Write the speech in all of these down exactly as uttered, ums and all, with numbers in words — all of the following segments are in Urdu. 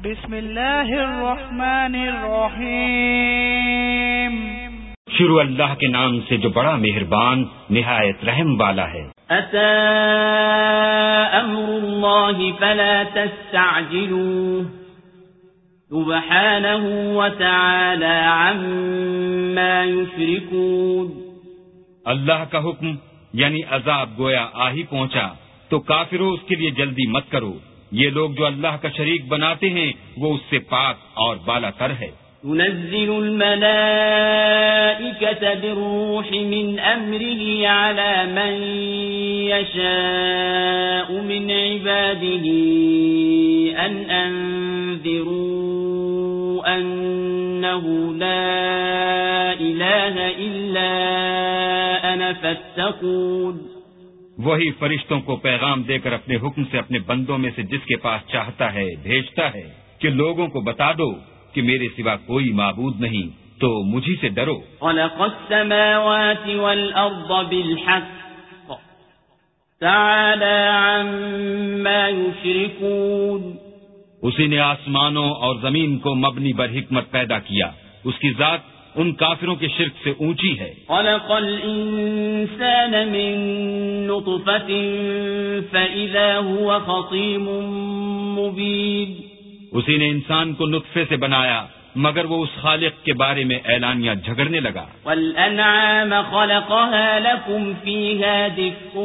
بسم اللہ الرحمن الرحیم. شروع اللہ کے نام سے جو بڑا مہربان نہایت رحم والا ہے. اتی امر اللہ فلا تستعجلوه سبحانہ وتعالی عما یشرکون. اللہ کا حکم یعنی عذاب گویا آ ہی پہنچا تو کافروں اس کے لیے جلدی مت کرو. یہ لوگ جو اللہ کا شریک بناتے ہیں وہ اس سے پاک اور بالا تر ہے. ينزل الملائكة بالروح من أمره على من يشاء من عباده أن أنذروا أنه لا إله إلا أنا فاتقون. وہی فرشتوں کو پیغام دے کر اپنے حکم سے اپنے بندوں میں سے جس کے پاس چاہتا ہے بھیجتا ہے کہ لوگوں کو بتا دو کہ میرے سوا کوئی معبود نہیں تو مجھی سے ڈرو. خلق السماوات والأرض بالحق تعالى عما يشركون. اسی نے آسمانوں اور زمین کو مبنی بر حکمت پیدا کیا. اس کی ذات ان کافروں کے شرک سے اونچی ہے. خلق الانسان من نطفة فإذا هو خصيم مبين. اسی نے انسان کو نطفے سے بنایا مگر وہ اس خالق کے بارے میں اعلانیہ جھگڑنے لگا. والانعام خلقها لكم فيها دفء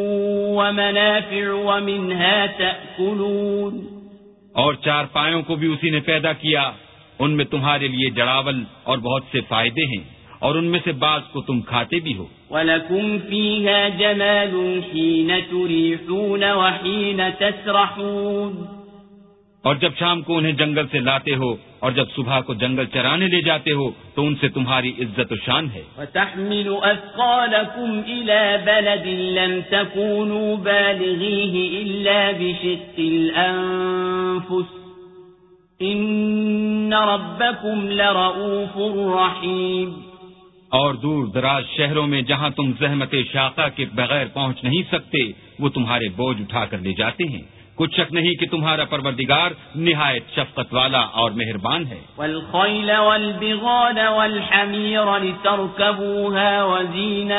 ومنافع ومنها تأكلون. اور چار پایوں کو بھی اسی نے پیدا کیا. ان میں تمہارے لیے جڑاول اور بہت سے فائدے ہیں اور ان میں سے بعض کو تم کھاتے بھی ہو. وَلَكُمْ فِيهَا جَمَالٌ حِينَ تُرِيحُونَ وَحِينَ تَسْرَحُونَ. اور جب شام کو انہیں جنگل سے لاتے ہو اور جب صبح کو جنگل چرانے لے جاتے ہو تو ان سے تمہاری عزت و شان ہے. وَتَحْمِلُ أَثْقَالَكُمْ إِلَى بَلَدٍ لَمْ تَكُونُوا بَالِغِيهِ إِلَّا بِشِقِّ الْأَنفُسِ إِنَّ رَبَّكُمْ لَرَؤُوفٌ رَحِيمٌ. اور دور دراز شہروں میں جہاں تم زحمت شاقہ کے بغیر پہنچ نہیں سکتے وہ تمہارے بوجھ اٹھا کر لے جاتے ہیں. کچھ شک نہیں کہ تمہارا پروردگار نہایت شفقت والا اور مہربان ہے. والخیل والبغال والحمیر لترکبوها وزینہ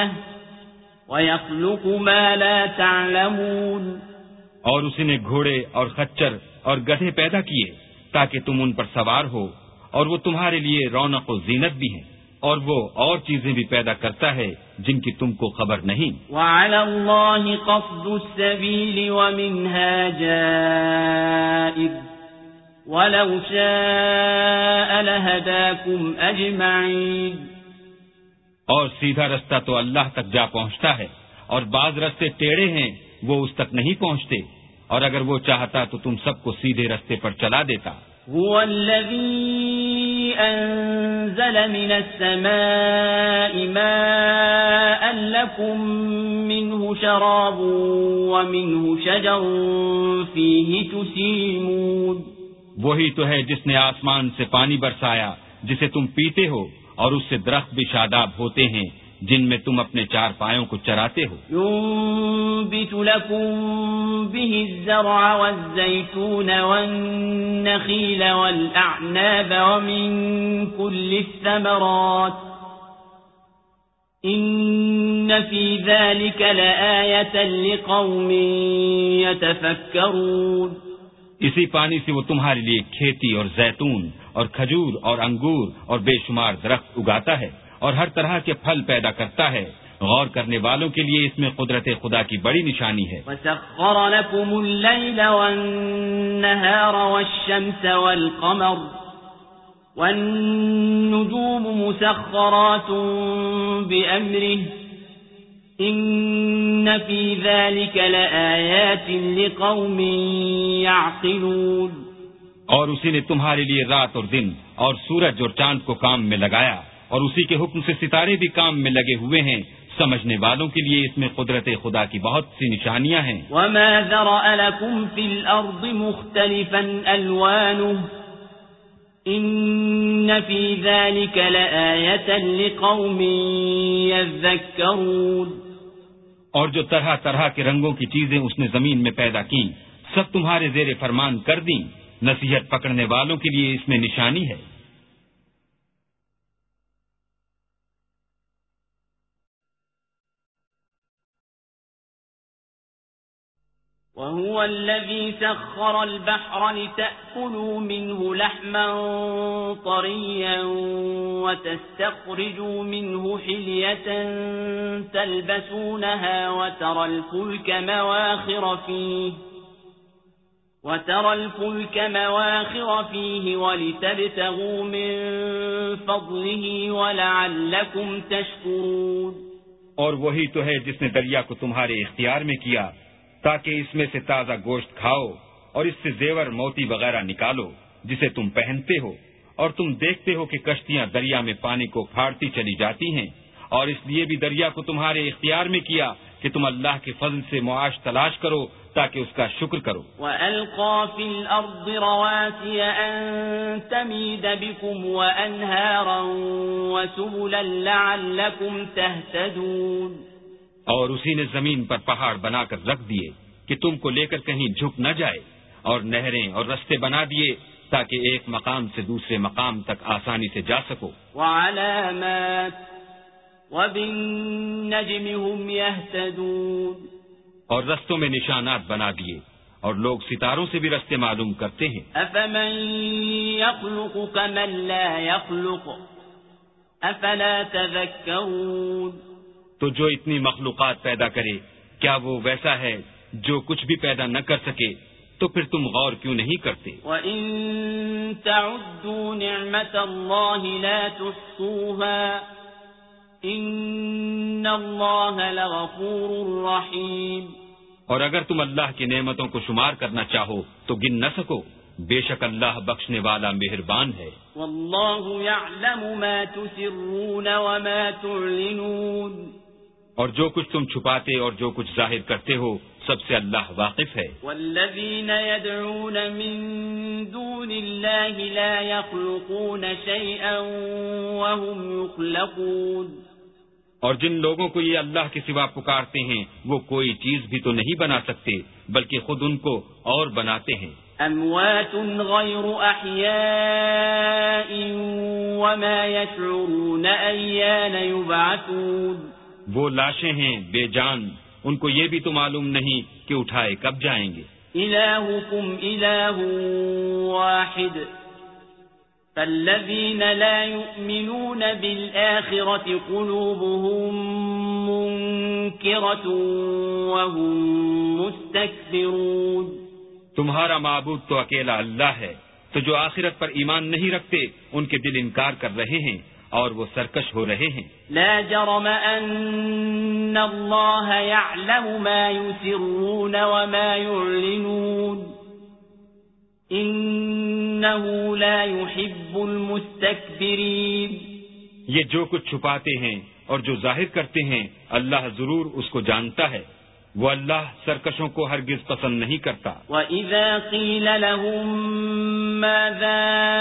ویخلق ما لا تعلمون. اور اسی نے گھوڑے اور خچر اور گدھے پیدا کیے تاکہ تم ان پر سوار ہو اور وہ تمہارے لیے رونق و زینت بھی ہیں اور وہ اور چیزیں بھی پیدا کرتا ہے جن کی تم کو خبر نہیں. وَعَلَى اللَّهِ قَصْدُ السَّبِيلِ وَمِنْهَا جَائِرٌ وَلَوْ شَاءَ لَهَدَاكُمْ أَجْمَعِينَ. اور سیدھا رستہ تو اللہ تک جا پہنچتا ہے اور بعض رستے ٹیڑھے ہیں وہ اس تک نہیں پہنچتے اور اگر وہ چاہتا تو تم سب کو سیدھے رستے پر چلا دیتا. هو الذي أنزل من السماء ماء لكم منه شراب ومنه شجر فيه تسيمون. وہی تو ہے جس نے آسمان سے پانی برسایا جسے تم پیتے ہو اور اس سے درخت بھی شاداب ہوتے ہیں جن میں تم اپنے چار پایوں کو چراتے ہو. ينبت لكم به الزرع والزيتون والنخيل والأعناب ومن كل الثمرات إن في ذلك لآية لقوم يتفكرون. اسی پانی سے وہ تمہارے لیے کھیتی اور زیتون اور کھجور اور انگور اور بے شمار درخت اگاتا ہے اور ہر طرح کے پھل پیدا کرتا ہے. غور کرنے والوں کے لیے اس میں قدرت خدا کی بڑی نشانی ہے. وَسَخَّرَ لَكُمُ اللَّيْلَ وَالنَّهَارَ وَالشَّمْسَ وَالْقَمَرَ وَالنُّجُومُ مُسَخَّرَاتٌ بِأَمْرِهِ إِنَّ فِي ذَلِكَ لَآيَاتٍ لِقَوْمٍ يَعْقِلُونَ. اور اسی نے تمہارے لیے رات اور دن اور سورج اور چاند کو کام میں لگایا اور اسی کے حکم سے ستارے بھی کام میں لگے ہوئے ہیں. سمجھنے والوں کے لیے اس میں قدرت خدا کی بہت سی نشانیاں ہیں. وَمَا ذَرَأَ لَكُمْ فِي الْأَرْضِ مُخْتَلِفًا أَلْوَانُهُ إِنَّ فِي ذَلِكَ لَآيَةً لِقَوْمٍ يَذَّكَّرُونَ. اور جو طرح طرح کے رنگوں کی چیزیں اس نے زمین میں پیدا کی سب تمہارے زیر فرمان کر دیں. نصیحت پکڑنے والوں کے لیے اس میں نشانی ہے۔ وهو الذي سخر البحر لتأكلوا منه لحما طريا وتستخرجوا منه حلية تلبسونها وترى الفلك مواخر فيه وترى الفلك مواخر فيه ولتبتغوا من فضله ولعلكم تشكرون۔ اور وہی تو ہے جس نے دریا کو تمہارے اختیار میں کیا تاکہ اس میں سے تازہ گوشت کھاؤ اور اس سے زیور موتی وغیرہ نکالو جسے تم پہنتے ہو، اور تم دیکھتے ہو کہ کشتیاں دریا میں پانی کو پھاڑتی چلی جاتی ہیں، اور اس لیے بھی دریا کو تمہارے اختیار میں کیا کہ تم اللہ کے فضل سے معاش تلاش کرو تاکہ اس کا شکر کرو۔ وَأَلْقَى فِي الْأَرْضِ رَوَاسِيَ أَن تَمِيدَ بِكُمْ وَأَنْهَارًا وَسُبُلًا لَعَلَّكُمْ تَهْتَدُونَ۔ اور اسی نے زمین پر پہاڑ بنا کر رکھ دیے کہ تم کو لے کر کہیں جھک نہ جائے، اور نہریں اور رستے بنا دیے تاکہ ایک مقام سے دوسرے مقام تک آسانی سے جا سکو۔ وَعَلَامَاتٍ وَبِالنَّجْمِ هُمْ يَهْتَدُونَ۔ اور رستوں میں نشانات بنا دیے، اور لوگ ستاروں سے بھی رستے معلوم کرتے ہیں۔ أَفَمَن يَخْلُقُ كَمَن لَّا يَخْلُقُ أَفَلَا تَذَكَّرُونَ۔ تو جو اتنی مخلوقات پیدا کرے کیا وہ ویسا ہے جو کچھ بھی پیدا نہ کر سکے؟ تو پھر تم غور کیوں نہیں کرتے؟ وَإِن تَعُدُّوا نِعْمَةَ اللَّهِ لَا تُحْصُوهَا إِنَّ اللَّهَ لَغَفُورٌ رَّحِيمٌ۔ اور اگر تم اللہ کی نعمتوں کو شمار کرنا چاہو تو گن نہ سکو، بے شک اللہ بخشنے والا مہربان ہے۔ وَاللَّهُ يَعْلَمُ مَا تُسِرُّونَ وَمَا تُعْلِنُونَ۔ اور جو کچھ تم چھپاتے اور جو کچھ ظاہر کرتے ہو سب سے اللہ واقف ہے۔ وَالَّذِينَ يَدْعُونَ مِن دُونِ اللَّهِ لَا يَخْلُقُونَ شَيْئًا وَهُمْ يُخْلَقُونَ۔ اور جن لوگوں کو یہ اللہ کے سوا پکارتے ہیں وہ کوئی چیز بھی تو نہیں بنا سکتے بلکہ خود ان کو اور بناتے ہیں۔ أَمْوَاتٌ غَيْرُ أَحْيَاءٍ وَمَا يَشْعُرُونَ أَيَّانَ يُبْعَثُونَ۔ وہ لاشیں ہیں بے جان، ان کو یہ بھی تو معلوم نہیں کہ اٹھائے کب جائیں گے۔ إِلَٰهُكُمْ إِلَٰهٌ وَاحِدٌ فَالَّذِينَ لَا يُؤْمِنُونَ بِالْآخِرَةِ قُلُوبُهُم مُّنكِرَةٌ وَهُم مُّسْتَكْبِرُونَ۔ تمہارا معبود تو اکیلا اللہ ہے، تو جو آخرت پر ایمان نہیں رکھتے ان کے دل انکار کر رہے ہیں اور وہ سرکش ہو رہے ہیں۔ لا جرم ان اللہ يعلم ما يسرون وما يعلنون انه لا يحب المستكبرین۔ یہ جو کچھ چھپاتے ہیں اور جو ظاہر کرتے ہیں اللہ ضرور اس کو جانتا ہے، وہ اللہ سرکشوں کو ہرگز پسند نہیں کرتا۔ وَإِذَا قِيلَ لَهُم مَّاذَا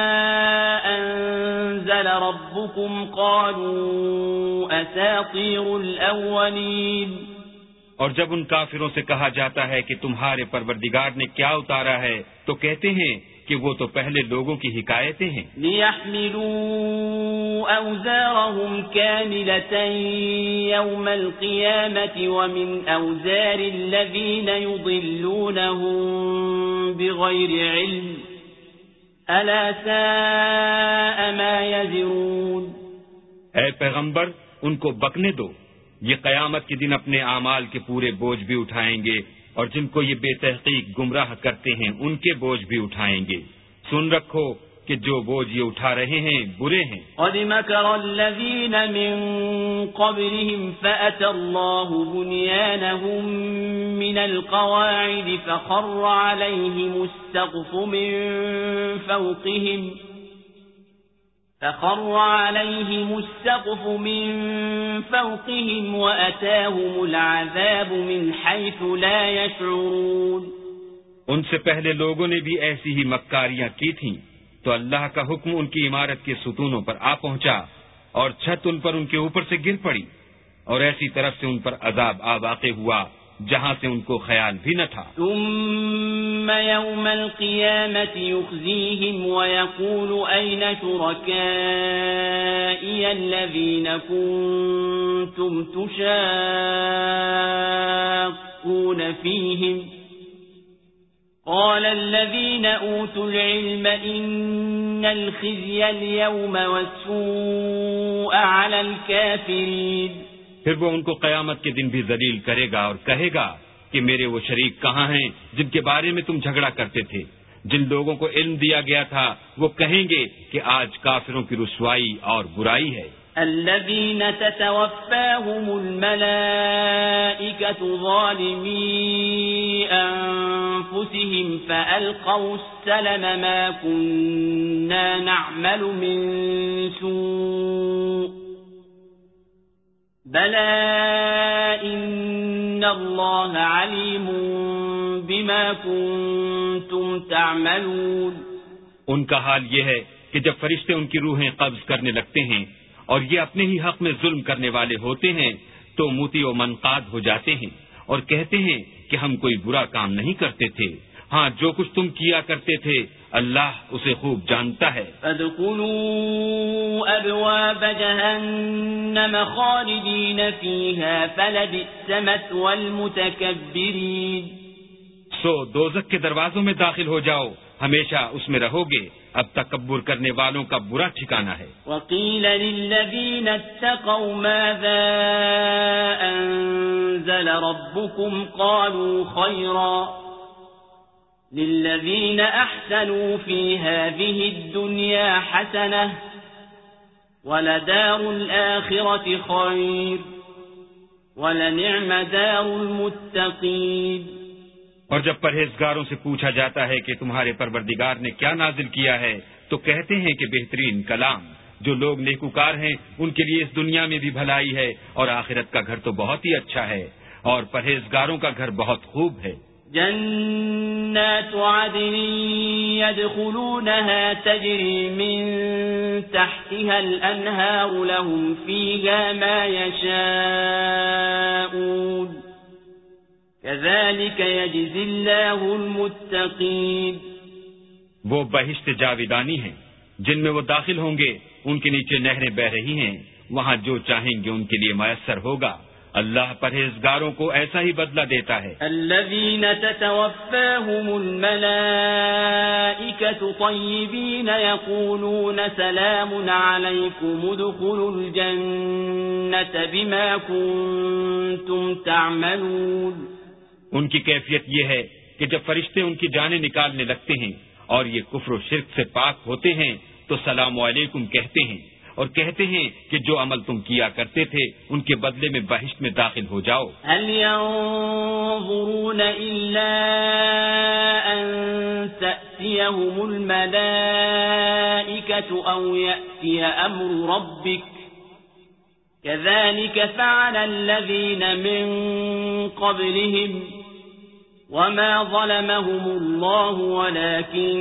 أَنزَلَ رَبُّكُمْ قَالُوا أَسَاطِيرُ الْأَوَّلِينَ۔ اور جب ان کافروں سے کہا جاتا ہے کہ تمہارے پروردگار نے کیا اتارا ہے تو کہتے ہیں کہ وہ تو پہلے لوگوں کی حکایتیں ہیں۔ لِيَحْمِلُوا أَوْزَارَهُمْ كَامِلَةً يَوْمَ الْقِيَامَةِ وَمِنْ أَوْزَارِ الَّذِينَ يُضِلُّونَهُم بِغَيْرِ عِلْمٍ أَلَا سَاءَ مَا يَزِرُونَ۔ اے پیغمبر ان کو بکنے دو، یہ قیامت کے دن اپنے اعمال کے پورے بوجھ بھی اٹھائیں گے، اور جن کو یہ بے تحقیق گمراہ کرتے ہیں ان کے بوجھ بھی اٹھائیں گے۔ سن رکھو کہ جو بوجھ یہ اٹھا رہے ہیں برے ہیں۔ قد مكر الذين من قبلهم فأتى الله بنيانهم من القواعد فخر عليهم السقف من فوقهم فخر عليهم السقف من فوقهم وأتاهم العذاب من حيث لا يشعرون۔ ان سے پہلے لوگوں نے بھی ایسی ہی مکاریاں کی تھیں تو اللہ کا حکم ان کی عمارت کے ستونوں پر آ پہنچا اور چھت ان پر ان کے اوپر سے گر پڑی، اور ایسی طرف سے ان پر عذاب آ واقع ہوا جہاں سے ان کو خیال بھی نہ تھا۔ ثم يوم القيامة يخزيهم ويقول أين شركائي الذين كنتم تشاقون فيهم قال الذين أوتوا العلم إن الخزي اليوم والسوء على الكافرين۔ پھر وہ ان کو قیامت کے دن بھی ذلیل کرے گا اور کہے گا کہ میرے وہ شریک کہاں ہیں جن کے بارے میں تم جھگڑا کرتے تھے؟ جن لوگوں کو علم دیا گیا تھا وہ کہیں گے کہ آج کافروں کی رسوائی اور برائی ہے۔ الذين تتوفاهم الملائكة ظالمي أنفسهم فألقوا السلم ما كنا نعمل من سوء بلى إن الله عليم بما كنتم تعملون۔ ان کا حال یہ ہے کہ جب فرشتے ان کی روحیں قبض کرنے لگتے ہیں اور یہ اپنے ہی حق میں ظلم کرنے والے ہوتے ہیں تو موتی و منقاد ہو جاتے ہیں اور کہتے ہیں کہ ہم کوئی برا کام نہیں کرتے تھے، ہاں جو کچھ تم کیا کرتے تھے اللہ اسے خوب جانتا ہے۔ فادخلوا ابواب جہنم خالدین فیہا فلبئس مثوى المتکبرین۔ سو دوزخ کے دروازوں میں داخل ہو جاؤ، ہمیشہ اس میں رہو گے، اب تکبر کرنے والوں کا برا ٹھکانہ ہے۔ وقیل للذین اتقوا ماذا انزل ربکم قالوا خیرا للذین احسنوا فی هذه الدنیا حسنة ولدار الآخرة خیر ولنعم دار المتقین۔ اور جب پرہیزگاروں سے پوچھا جاتا ہے کہ تمہارے پروردگار نے کیا نازل کیا ہے تو کہتے ہیں کہ بہترین کلام۔ جو لوگ نیکوکار ہیں ان کے لیے اس دنیا میں بھی بھلائی ہے اور آخرت کا گھر تو بہت ہی اچھا ہے اور پرہیزگاروں کا گھر بہت خوب ہے۔ جنات عدن يدخلونها تجري من تحتها الأنهار لهم فيها ما يشاءون كذلك يجزي الله المتقين۔ وہ بہشت جاویدانی ہیں جن میں وہ داخل ہوں گے، ان کے نیچے نہریں بہ رہی ہیں، وہاں جو چاہیں گے ان کے لیے میسر ہوگا، اللہ پرہیزگاروں کو ایسا ہی بدلہ دیتا ہے۔ الذين تتوفاهم الملائكة طيبين يقولون سلام عليكم ادخلوا الجنة بما كنتم تعملون۔ ان کی کیفیت یہ ہے کہ جب فرشتے ان کی جانیں نکالنے لگتے ہیں اور یہ کفر و شرک سے پاک ہوتے ہیں تو سلام علیکم کہتے ہیں اور کہتے ہیں کہ جو عمل تم کیا کرتے تھے ان کے بدلے میں بہشت میں داخل ہو جاؤ۔ هل ينظرون إلا أن تأتيهم الملائكة أو يأتي أمر ربك كذلك فعل الذين من قبلهم وما ظلمهم الله ولكن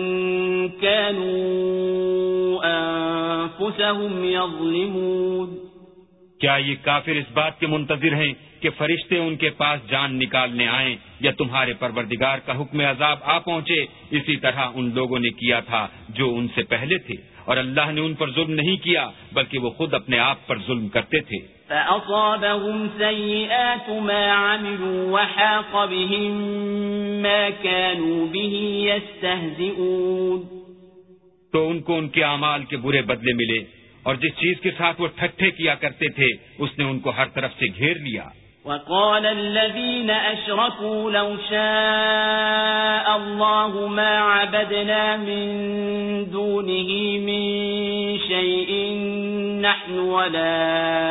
كانوا أنفسهم يظلمون۔ کیا یہ کافر اس بات کے منتظر ہیں کہ فرشتے ان کے پاس جان نکالنے آئیں یا تمہارے پروردگار کا حکم عذاب آ پہنچے؟ اسی طرح ان لوگوں نے کیا تھا جو ان سے پہلے تھے اور اللہ نے ان پر ظلم نہیں کیا بلکہ وہ خود اپنے آپ پر ظلم کرتے تھے۔ فأصابهم سيئات ما عملوا وحاق بهم ما كانوا به يستهزئون۔ تو ان کو ان کے اعمال کے برے بدلے ملے اور جس چیز کے ساتھ وہ ٹھٹھے کیا کرتے تھے اس نے ان کو ہر طرف سے گھیر لیا۔ وقال الذين أشركوا لو شاء الله ما عبدنا من دونه من شيء نحن ولا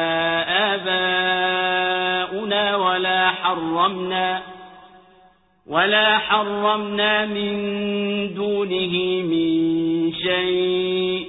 آباؤنا ولا حرمنا ولا حرمنا من دونه من شيء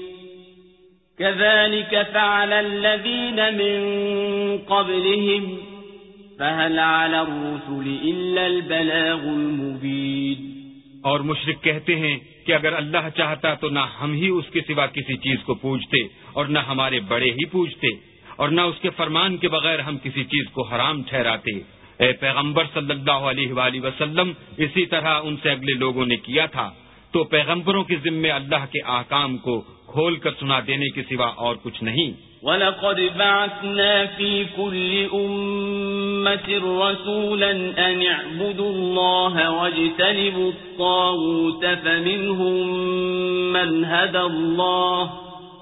كذلك فعل الذين من قبلهم فهل على الرسل إلا البلاغ المبين۔ اور مشرک کہتے ہیں کہ اگر اللہ چاہتا تو نہ ہم ہی اس کے سوا کسی چیز کو پوجتے اور نہ ہمارے بڑے ہی پوجتے اور نہ اس کے فرمان کے بغیر ہم کسی چیز کو حرام ٹھہراتے، اے پیغمبر صلی اللہ علیہ وآلہ وسلم، اسی طرح ان سے اگلے لوگوں نے کیا تھا، تو پیغمبروں کے ذمے اللہ کے احکام کو کھول کر سنا دینے کے سوا اور کچھ نہیں۔ وَلَقَدْ بَعَثْنَا فِي كُلِّ أُمَّةٍ رَسُولًا أَنِ اعْبُدُوا اللَّهَ وَاجْتَنِبُوا الطَّاغُوتَ فَمِنْهُمْ مَنْ هَدَى اللَّهُ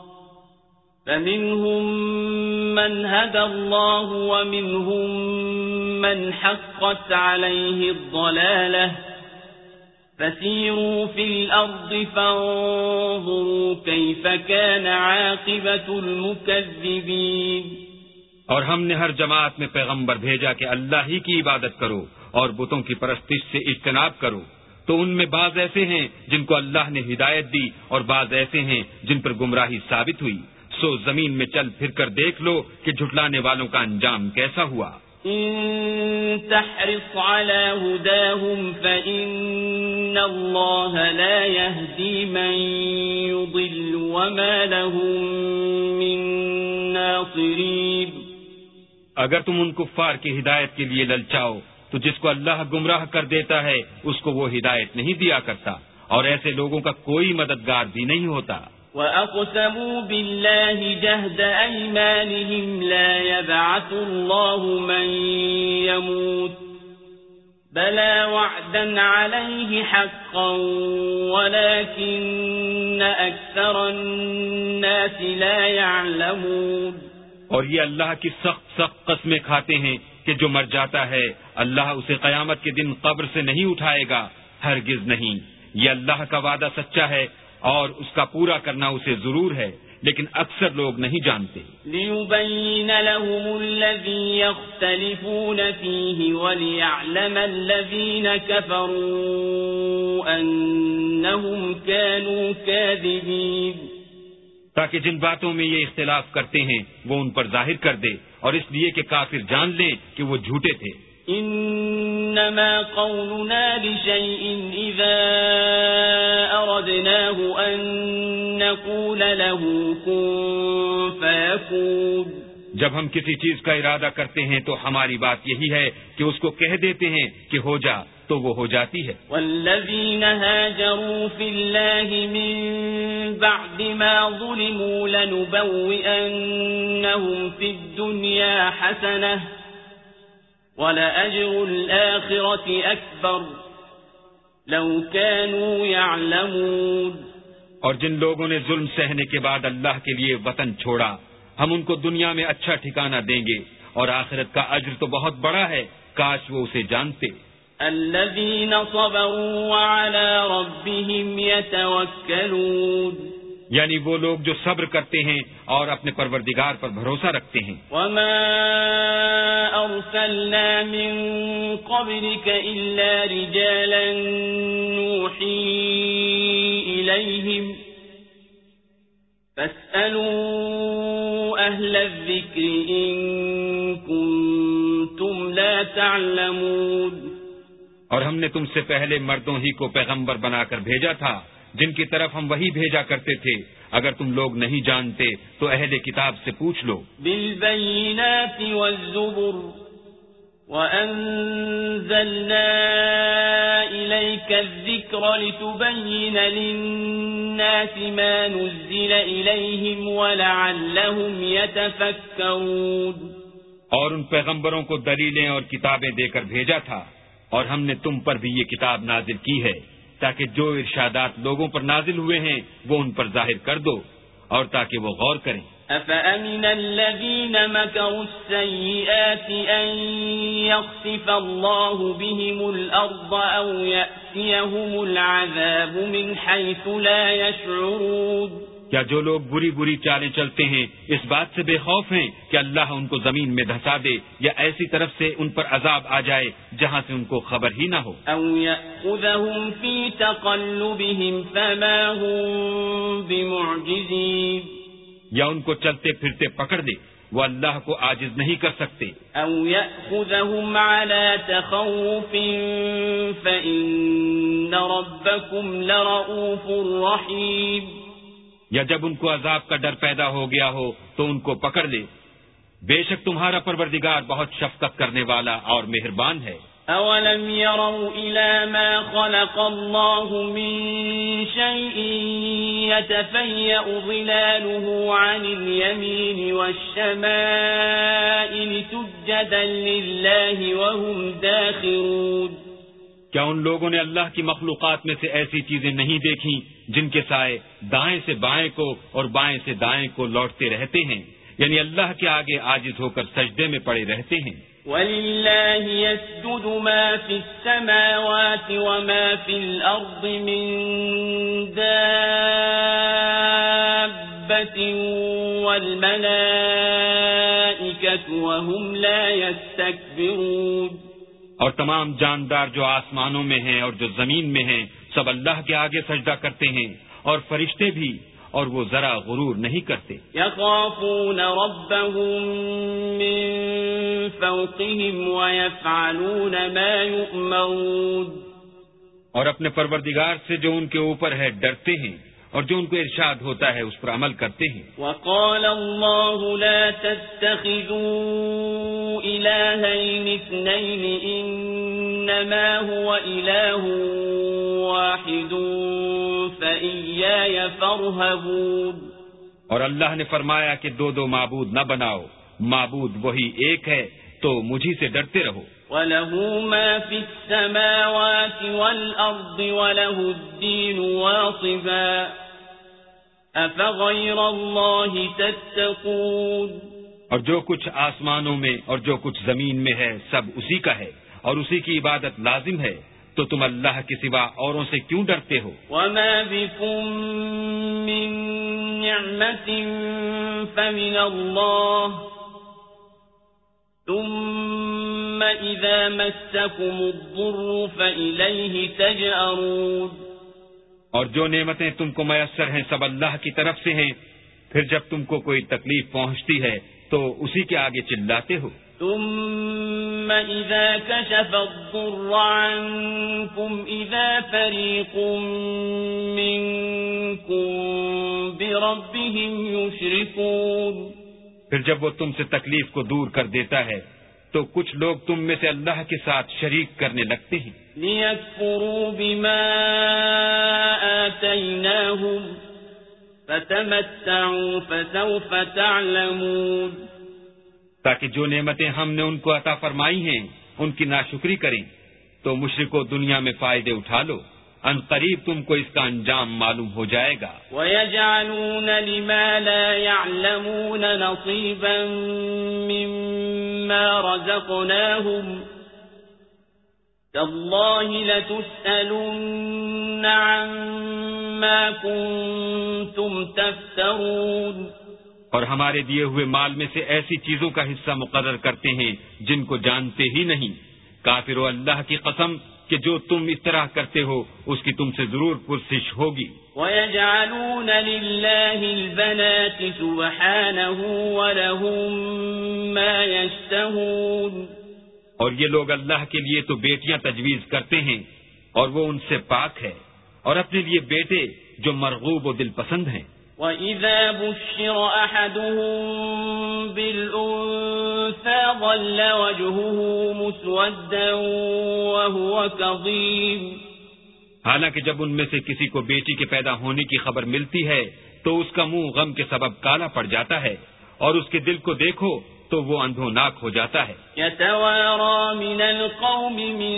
فَمِنْهُمْ مَنْ هَدَى اللَّهُ وَمِنْهُمْ مَنْ حَقَّتْ عَلَيْهِ الضَّلَالَةُ فسيروا في الأرض فانظروا كيف كان عاقبة المكذبين۔ اور ہم نے ہر جماعت میں پیغمبر بھیجا کہ اللہ ہی کی عبادت کرو اور بتوں کی پرستش سے اجتناب کرو، تو ان میں بعض ایسے ہیں جن کو اللہ نے ہدایت دی اور بعض ایسے ہیں جن پر گمراہی ثابت ہوئی، سو زمین میں چل پھر کر دیکھ لو کہ جھٹلانے والوں کا انجام کیسا ہوا۔ إن تحرص على هداهم فإن الله لا يهدي من يضل وما لهم من ناصرين۔ اگر تم ان کفار کی ہدایت کے لیے للچاؤ تو جس کو اللہ گمراہ کر دیتا ہے اس کو وہ ہدایت نہیں دیا کرتا، اور ایسے لوگوں کا کوئی مددگار بھی نہیں ہوتا۔ وَأَقْسَمُوا بِاللَّهِ جَهْدَ أَيْمَانِهِمْ لَا يَبْعَثُ اللَّهُ مَن يَمُوتُ بَلَى وَعْدًا عَلَيْهِ حَقًّا وَلَكِنَّ أَكْثَرَ النَّاسِ لَا يَعْلَمُونَ۔ اور یہ اللہ کی سخت سخت قسمیں کھاتے ہیں کہ جو مر جاتا ہے اللہ اسے قیامت کے دن قبر سے نہیں اٹھائے گا، ہرگز نہیں۔ یہ اللہ کا وعدہ سچا ہے اور اس کا پورا کرنا اسے ضرور ہے، لیکن اکثر لوگ نہیں جانتے۔ لِيُبَيِّنَ لَهُمُ الَّذِي يَخْتَلِفُونَ فِيهِ وَلِيَعْلَمَ الَّذِينَ كَفَرُوا أَنَّهُمْ كَانُوا كَاذِبِينَ۔ تاکہ جن باتوں میں یہ اختلاف کرتے ہیں وہ ان پر ظاہر کر دے، اور اس لیے کہ کافر جان لیں کہ وہ جھوٹے تھے۔ انما قولنا لشيء اذا اردناه ان نقول له كن فيكون۔ جب ہم کسی چیز کا ارادہ کرتے ہیں تو ہماری بات یہی ہے کہ اس کو کہہ دیتے ہیں کہ ہو جا، تو وہ ہو جاتی ہے۔ والذین هاجروا فی اللہ من بعد ما ظلموا لنبوئنهم فی الدنیا حسنہ وَلَأَجْرُ الْآخِرَةِ أَكْبَرُ لَوْ كَانُوا يَعْلَمُونَ۔ اور جن لوگوں نے ظلم سہنے کے بعد اللہ کے لیے وطن چھوڑا، ہم ان کو دنیا میں اچھا ٹھکانہ دیں گے، اور آخرت کا اجر تو بہت بڑا ہے، کاش وہ اسے جانتے۔ الَّذِينَ صَبَرُوا وَعَلَى رَبِّهِمْ يَتَوَكَّلُونَ، یعنی وہ لوگ جو صبر کرتے ہیں اور اپنے پروردگار پر بھروسہ رکھتے ہیں۔ وَمَا أَرْسَلْنَا مِن قَبْلِكَ إِلَّا رِجَالًا نُوحِي إِلَيْهِمْ فَاسْأَلُوا أَهْلَ الذِّكْرِ إِن كُنتُمْ لَا تَعْلَمُونَ۔ اور ہم نے تم سے پہلے مردوں ہی کو پیغمبر بنا کر بھیجا تھا جن کی طرف ہم وہی بھیجا کرتے تھے، اگر تم لوگ نہیں جانتے تو اہل کتاب سے پوچھ لو۔ بالبینات والزبر وانزلنا الیک الذکر لتبین للناس ما نزل الیہم ولعلہم یتفکرون۔ اور ان پیغمبروں کو دلیلیں اور کتابیں دے کر بھیجا تھا، اور ہم نے تم پر بھی یہ کتاب نازل کی ہے تاکہ جو ارشادات لوگوں پر نازل ہوئے ہیں وہ ان پر ظاہر کر دو، اور تاکہ وہ غور کریں۔ أَفَأَمِنَ الَّذِينَ مَكَرُوا السَّيِّئَاتِ أَن يَخْسِفَ اللَّهُ بِهِمُ الْأَرْضَ أَوْ يَأْتِيَهُمُ الْعَذَابُ مِنْ حَيْثُ لَا يَشْعُرُونَ۔ کیا جو لوگ بری بری چالیں چلتے ہیں اس بات سے بے خوف ہیں کہ اللہ ان کو زمین میں دھسا دے، یا ایسی طرف سے ان پر عذاب آ جائے جہاں سے ان کو خبر ہی نہ ہو؟ أَوْ يَأْخُذَهُمْ فِي تَقَلُّبِهِمْ فَمَا هُمْ بِمُعْجِزِينَ، یا ان کو چلتے پھرتے پکڑ دے، وہ اللہ کو عاجز نہیں کر سکتے۔ أَوْ يَأْخُذَهُمْ عَلَى تَخَوُّفٍ فَإِنَّ رَبَّكُمْ لَرَءُوفٌ رَحِيمٌ، یا جب ان کو عذاب کا ڈر پیدا ہو گیا ہو تو ان کو پکڑ لے، بے شک تمہارا پروردگار بہت شفقت کرنے والا اور مہربان ہے۔ أَوَلَمْ يَرَوْا إِلَى مَا خَلَقَ اللَّهُ مِنْ شَيْءٍ يَتَفَيَّأُ ظِلَالُهُ عَنِ الْيَمِينِ وَالشَّمَائِلِ سُجَّدًا لِلَّهِ وَهُمْ دَاخِرُونَ۔ کیا ان لوگوں نے اللہ کی مخلوقات میں سے ایسی چیزیں نہیں دیکھیں جن کے سائے دائیں سے بائیں کو اور بائیں سے دائیں کو لوٹتے رہتے ہیں، یعنی اللہ کے آگے عاجز ہو کر سجدے میں پڑے رہتے ہیں۔ وَلِلَّهِ يَسْجُدُ مَا فِي السَّمَاوَاتِ وَمَا فِي الْأَرْضِ مِن دَابَّةٍ وَالْمَلَائِكَةُ وَهُمْ لَا يَسْتَكْبِرُونَ۔ اور تمام جاندار جو آسمانوں میں ہیں اور جو زمین میں ہیں سب اللہ کے آگے سجدہ کرتے ہیں، اور فرشتے بھی، اور وہ ذرا غرور نہیں کرتے۔ يَخَافُونَ رَبَّهُم مِّن فَوْقِهِمْ وَيَفْعَلُونَ مَا يُؤْمَرُونَ۔ اور اپنے پروردگار سے جو ان کے اوپر ہے ڈرتے ہیں، اور جو ان کو ارشاد ہوتا ہے اس پر عمل کرتے ہیں۔ وَقَالَ اللَّهُ لَا تَتَّخِذُوا إِلَٰهَيْنِ اثْنَيْنِ إِنَّمَا هُوَ إِلَٰهٌ وَاحِدٌ فَإِيَّايَ فَارْهَبُونِ۔ اور اللہ نے فرمایا کہ دو دو معبود نہ بناؤ، معبود وہی ایک ہے، تو مجھی سے ڈرتے رہو۔ وَلَهُ مَا فِي السَّمَاوَاتِ وَالْأَرْضِ وَلَهُ الدِّينُ وَاصِبًا أَفَغَيْرَ اللَّهِ تَتَّقُونَ۔ اور جو کچھ آسمانوں میں اور جو کچھ زمین میں ہے سب اسی کا ہے، اور اسی کی عبادت لازم ہے، تو تم اللہ کے سوا اوروں سے کیوں ڈرتے ہو؟ وَمَا بِكُم مِّن نِّعْمَةٍ فَمِنَ اللَّهِ ثُمَّ إِذَا مَسَّكُمُ الضُّرُّ فَإِلَيْهِ تَجْأَرُونَ۔ اور جو نعمتیں تم کو میسر ہیں سب اللہ کی طرف سے ہیں، پھر جب تم کو کوئی تکلیف پہنچتی ہے تو اسی کے آگے چلاتے ہو۔ ثم إذا كشف الضر عنكم إذا فريق منكم بربهم يشركون۔ پھر جب وہ تم سے تکلیف کو دور کر دیتا ہے تو کچھ لوگ تم میں سے اللہ کے ساتھ شریک کرنے لگتے ہیں۔ لِيَكْفُرُوا بِمَا آتَيْنَاهُمْ فَتَمَتَّعُوا فَسَوْفَ تَعْلَمُونَ۔ تاکہ جو نعمتیں ہم نے ان کو عطا فرمائی ہیں ان کی ناشکری کریں، تو مشرکو دنیا میں فائدے اٹھا لو، ان قریب تم کو اس کا انجام معلوم ہو جائے گا۔ وَيَجْعَلُونَ لِمَا لَا يَعْلَمُونَ نَصِيبًا مِّمَّا رَزَقْنَاهُمْ تَاللَّهِ لَتُسْأَلُنَّ عَمَّا كُنتُمْ تَفْتَرُونَ۔ اور ہمارے دیے ہوئے مال میں سے ایسی چیزوں کا حصہ مقرر کرتے ہیں جن کو جانتے ہی نہیں۔ کافرو اللہ کی قسم کہ جو تم اس طرح کرتے ہو اس کی تم سے ضرور پرسش ہوگی۔ وَيَجْعَلُونَ لِلَّهِ الْبَنَاتِ سُبْحَانَهُ وَلَهُم مَّا يَشْتَهُونَ۔ اور یہ لوگ اللہ کے لیے تو بیٹیاں تجویز کرتے ہیں اور وہ ان سے پاک ہے، اور اپنے لیے بیٹے جو مرغوب و دل پسند ہیں۔ وَإِذَا بُشِّرَ أَحَدُهُم بِالْأُنثَىٰ ظَلَّ وَجْهُهُ مُسْوَدًّا وَهُوَ كَظِيمٌ۔ حالانکہ جب ان میں سے کسی کو بیٹی کے پیدا ہونے کی خبر ملتی ہے تو اس کا منہ غم کے سبب کالا پڑ جاتا ہے، اور اس کے دل کو دیکھو تو وہ اندھوناک ہو جاتا ہے۔ يَتَوَارَىٰ مِنَ الْقَوْمِ مِن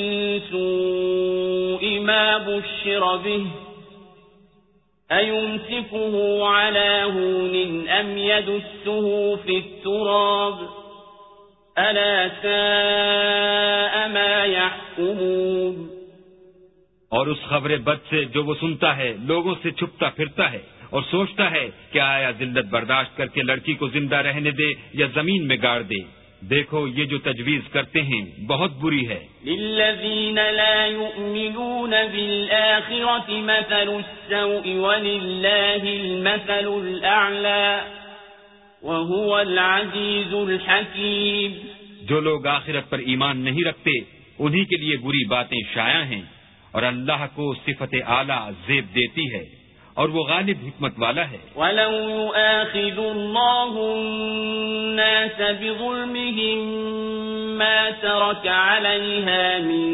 سُوءِ مَا بُشِّرَ بِهِ أَيُمْسِكُهُ عَلَىٰ هُونٍ أَمْ يَدُسُّهُ فِي التُّرَابِ أَلَا سَاءَ مَا يَحْكُمُونَ۔ اور اس خبر بد سے جو وہ سنتا ہے لوگوں سے چھپتا پھرتا ہے اور سوچتا ہے کہ آیا ذلت برداشت کر کے لڑکی کو زندہ رہنے دے یا زمین میں گاڑ دے۔ دیکھو یہ جو تجویز کرتے ہیں بہت بری ہے۔ لِلَّذِينَ لَا يُؤْمِنُونَ بِالْآخِرَةِ مَثَلُ السَّوْءِ وَلِلَّهِ الْمَثَلُ الْأَعْلَى وَهُوَ الْعَزِيزُ الْحَكِيمُ۔ جو لوگ آخرت پر ایمان نہیں رکھتے انہی کے لیے بری باتیں شائع ہیں، اور اللہ کو صفت اعلیٰ زیب دیتی ہے، اور وہ غالب حکمت والا ہے۔ وَلَوْ يُؤَاخِذُ اللَّهُ النَّاسَ بِظُلْمِهِمْ مَا تَرَكَ عَلَيْهَا مِن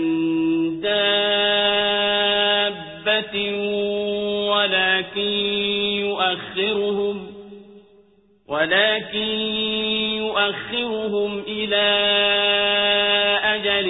دَابَّةٍ وَلَكِن يُؤَخِّرُهُمْ وَلَكِن يُؤَخِّرُهُمْ إِلَى أَجَلٍ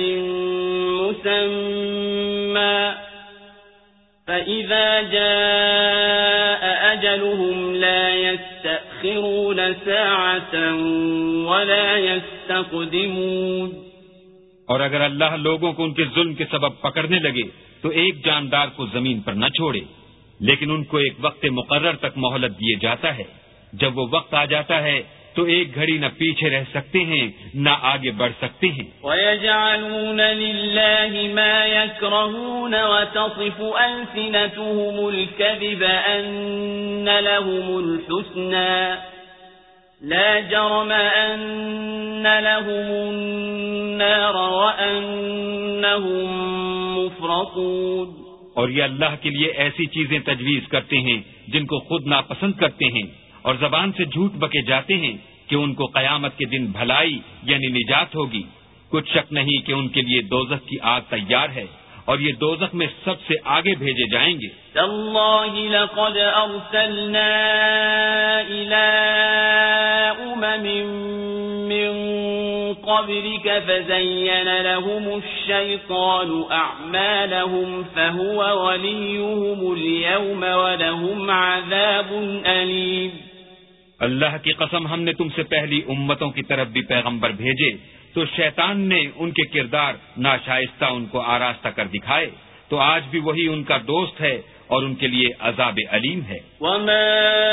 مُّسَمًّى فَإِذَا جَاءَ أَجَلُهُمْ لَا يَسْتَأْخِرُونَ سَاعَةً وَلَا يَسْتَقْدِمُونَ۔ اور اگر اللہ لوگوں کو ان کے ظلم کے سبب پکڑنے لگے تو ایک جاندار کو زمین پر نہ چھوڑے، لیکن ان کو ایک وقت مقرر تک مہلت دیے جاتا ہے۔ جب وہ وقت آ جاتا ہے تو ایک گھڑی نہ پیچھے رہ سکتے ہیں نہ آگے بڑھ سکتے ہیں۔ وَيَجْعَلُونَ لِلَّهِ مَا يَكْرَهُونَ وَتَصِفُ أَلْسِنَتُهُمُ الْكَذِبَ أَنَّ لَهُمُ الْحُسْنَى لَا جَرَمَ أَنَّ لَهُمُ النَّارَ وَأَنَّهُمْ مُفْرَطُونَ۔ اور یہ اللہ کے لیے ایسی چیزیں تجویز کرتے ہیں جن کو خود ناپسند کرتے ہیں، اور زبان سے جھوٹ بکے جاتے ہیں کہ ان کو قیامت کے دن بھلائی یعنی نجات ہوگی۔ کچھ شک نہیں کہ ان کے لیے دوزخ کی آگ تیار ہے، اور یہ دوزخ میں سب سے آگے بھیجے جائیں گے۔ تاللہ لقد ارسلنا الى امم من قبلك فزين لهم الشيطان اعمالهم فهو وليهم اليوم ولهم عذاب اليم۔ اللہ کی قسم، ہم نے تم سے پہلی امتوں کی طرف بھی پیغمبر بھیجے تو شیطان نے ان کے کردار ناشائستہ ان کو آراستہ کر دکھائے، تو آج بھی وہی ان کا دوست ہے اور ان کے لیے عذاب علیم ہے۔ وما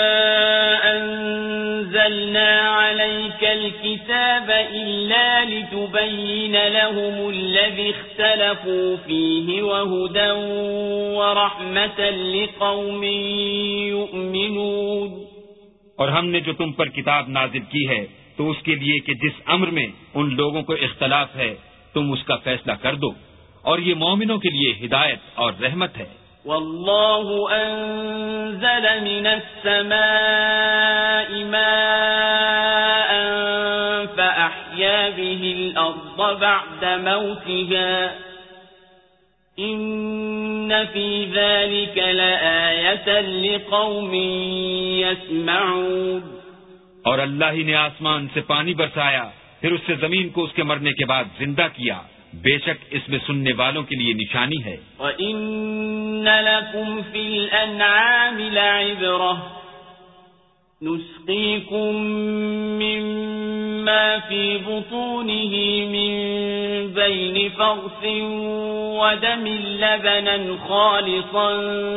انزلنا عليك الكتاب الا لتبين لهم الذي اختلفوا فيه وهدى ورحمة لقوم يؤمنون۔ اور ہم نے جو تم پر کتاب نازل کی ہے تو اس کے لیے کہ جس امر میں ان لوگوں کو اختلاف ہے تم اس کا فیصلہ کر دو، اور یہ مومنوں کے لیے ہدایت اور رحمت ہے۔ واللہ انزل من السماء ماء فأحيا به الأرض بعد موتها ان فی ذلک لآیۃ لقوم یسمعون۔ اور اللہ ہی نے آسمان سے پانی برسایا، پھر اس سے زمین کو اس کے مرنے کے بعد زندہ کیا، بے شک اس میں سننے والوں کے لیے نشانی ہے۔ وَإِنَّ لَكُمْ فِي الْأَنْعَامِ لَعِبْرَةً نُسْقِيكُم مِّمَّا فِي بُطُونِهِ مِن بَيْنِ فَرْثٍ وَدَمٍ لَبَنًا خَالِصًا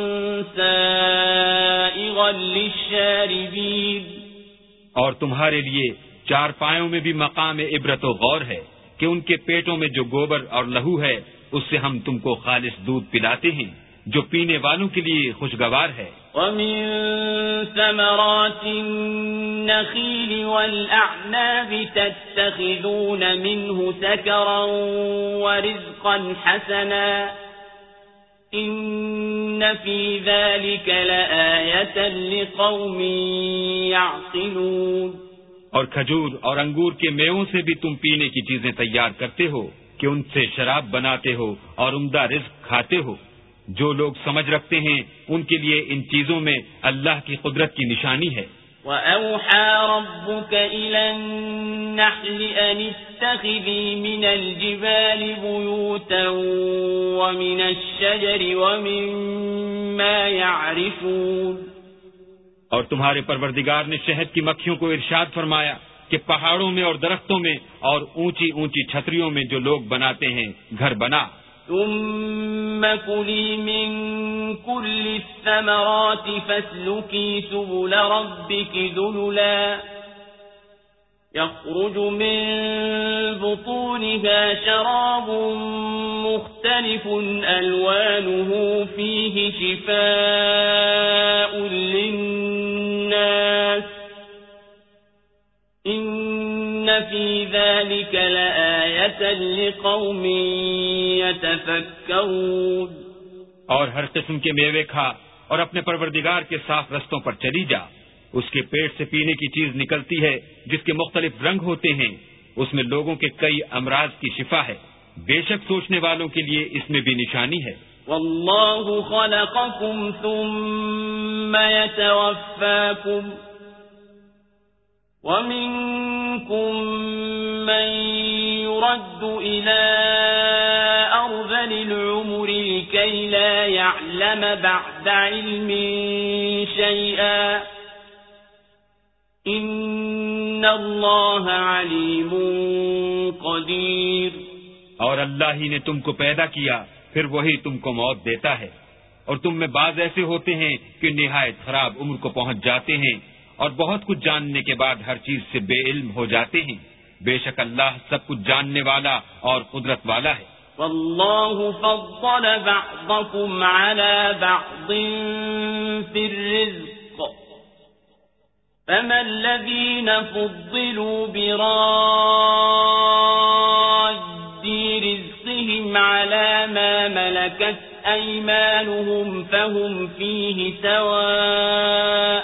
سَائِغًا لِلشَّارِبِينَ۔ اور تمہارے لیے چار پایوں میں بھی مقام عبرت و غور ہے کہ ان کے پیٹوں میں جو گوبر اور لہو ہے اس سے ہم تم کو خالص دودھ پلاتے ہیں جو پینے والوں کے لیے خوشگوار ہے۔ وَمِن ثَمَرَاتِ النَّخِيلِ وَالْأَعْنَابِ تَتَّخِذُونَ مِنْهُ سَكَرًا وَرِزْقًا حَسَنًا إِنَّ فِي ذَلِكَ لَآيَةً لِقَوْمٍ يَعْقِلُونَ۔ اور کھجور اور انگور کے میووں سے بھی تم پینے کی چیزیں تیار کرتے ہو کہ ان سے شراب بناتے ہو اور عمدہ رزق کھاتے ہو۔ جو لوگ سمجھ رکھتے ہیں ان کے لیے ان چیزوں میں اللہ کی قدرت کی نشانی ہے۔ وَأَوْحَى رَبُّكَ إِلَى النَّحْلِ أَنِ اتَّخِذِي مِنَ الْجِبَالِ بُيُوتًا وَمِنَ الشَّجَرِ وَمِمَّا يَعْرِشُونَ۔ اور تمہارے پروردگار نے شہد کی مکھیوں کو ارشاد فرمایا کہ پہاڑوں میں اور درختوں میں اور اونچی اونچی چھتریوں میں جو لوگ بناتے ہیں گھر بنا۔ ثم كلي من كل الثمرات فاسلكي سبل ربك ذللا يخرج من بطونها شراب مختلف ألوانه فيه شفاء للناس إن في ذلك لآية لقوم يتفكرون۔ اور ہر قسم کے میوے کھا اور اپنے پروردگار کے صاف رستوں پر چلی جا۔ اس کے پیٹ سے پینے کی چیز نکلتی ہے جس کے مختلف رنگ ہوتے ہیں، اس میں لوگوں کے کئی امراض کی شفا ہے، بے شک سوچنے والوں کے لیے اس میں بھی نشانی ہے۔ واللہ خلقکم ثم يتوفاکم ومنکم من يرد إلى أرذل العمر لكي لا يعلم بعد علم شيئا إن الله عليم قدير۔ اور اللہ ہی نے تم کو پیدا کیا، پھر وہی تم کو موت دیتا ہے، اور تم میں بعض ایسے ہوتے ہیں کہ نہایت خراب عمر کو پہنچ جاتے ہیں اور بہت کچھ جاننے کے بعد ہر چیز سے بے علم ہو جاتے ہیں۔ بے شک اللہ سب کچھ جاننے والا اور قدرت والا ہے۔ واللہ فضل بعضکم علی بعض فی الرزق فما الذین فضلوا براد رزقهم على ما ملكت أيمانهم فهم فيه سواء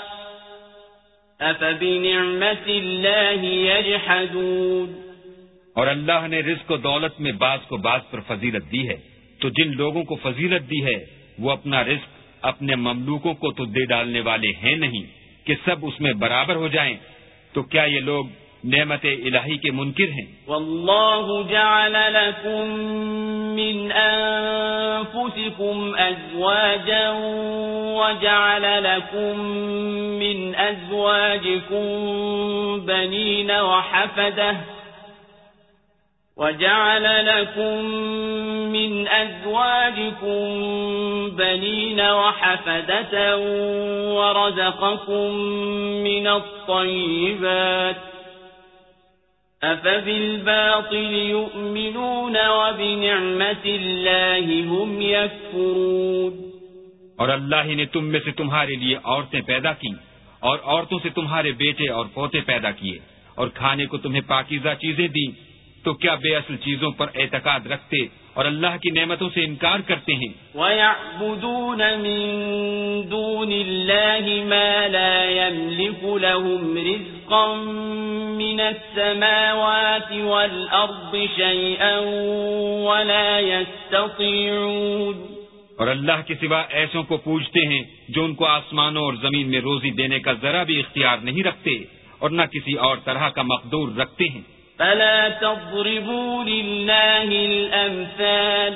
أفبنعمة الله يجحدون۔ اور اللہ نے رزق و دولت میں بعض کو بعض پر فضیلت دی ہے، تو جن لوگوں کو فضیلت دی ہے وہ اپنا رزق اپنے مملوکوں کو تو دے ڈالنے والے ہیں نہیں کہ سب اس میں برابر ہو جائیں، تو کیا یہ لوگ نعمت الہی کے منکر ہیں؟ واللہ جعل لکم من انفسکم ازواجا وجعل لکم من ازواجکم بنین وحفدہ وجعل لكم من أزواجكم بنين وحفدة ورزقكم من الطيبات أفبالباطل يؤمنون وبنعمة الله هم يكفرون۔ اور اللہ ہی نے تم میں سے تمہارے لیے عورتیں پیدا کی اور عورتوں سے تمہارے بیٹے اور پوتے پیدا کیے اور کھانے کو تمہیں پاکیزہ چیزیں دیں، تو کیا بے اصل چیزوں پر اعتقاد رکھتے اور اللہ کی نعمتوں سے انکار کرتے ہیں؟ وَيَعْبُدُونَ مِن دُونِ اللَّهِ مَا لَا يَمْلِكُ لَهُمْ رِزْقًا مِنَ السَّمَاوَاتِ وَالْأَرْضِ شَيْئًا وَلَا يَسْتَطِيعُونَ۔ اور اللہ کے سوا ایسوں کو پوجتے ہیں جو ان کو آسمانوں اور زمین میں روزی دینے کا ذرا بھی اختیار نہیں رکھتے اور نہ کسی اور طرح کا مقدور رکھتے ہیں۔ فلا تضربوا لله الأمثال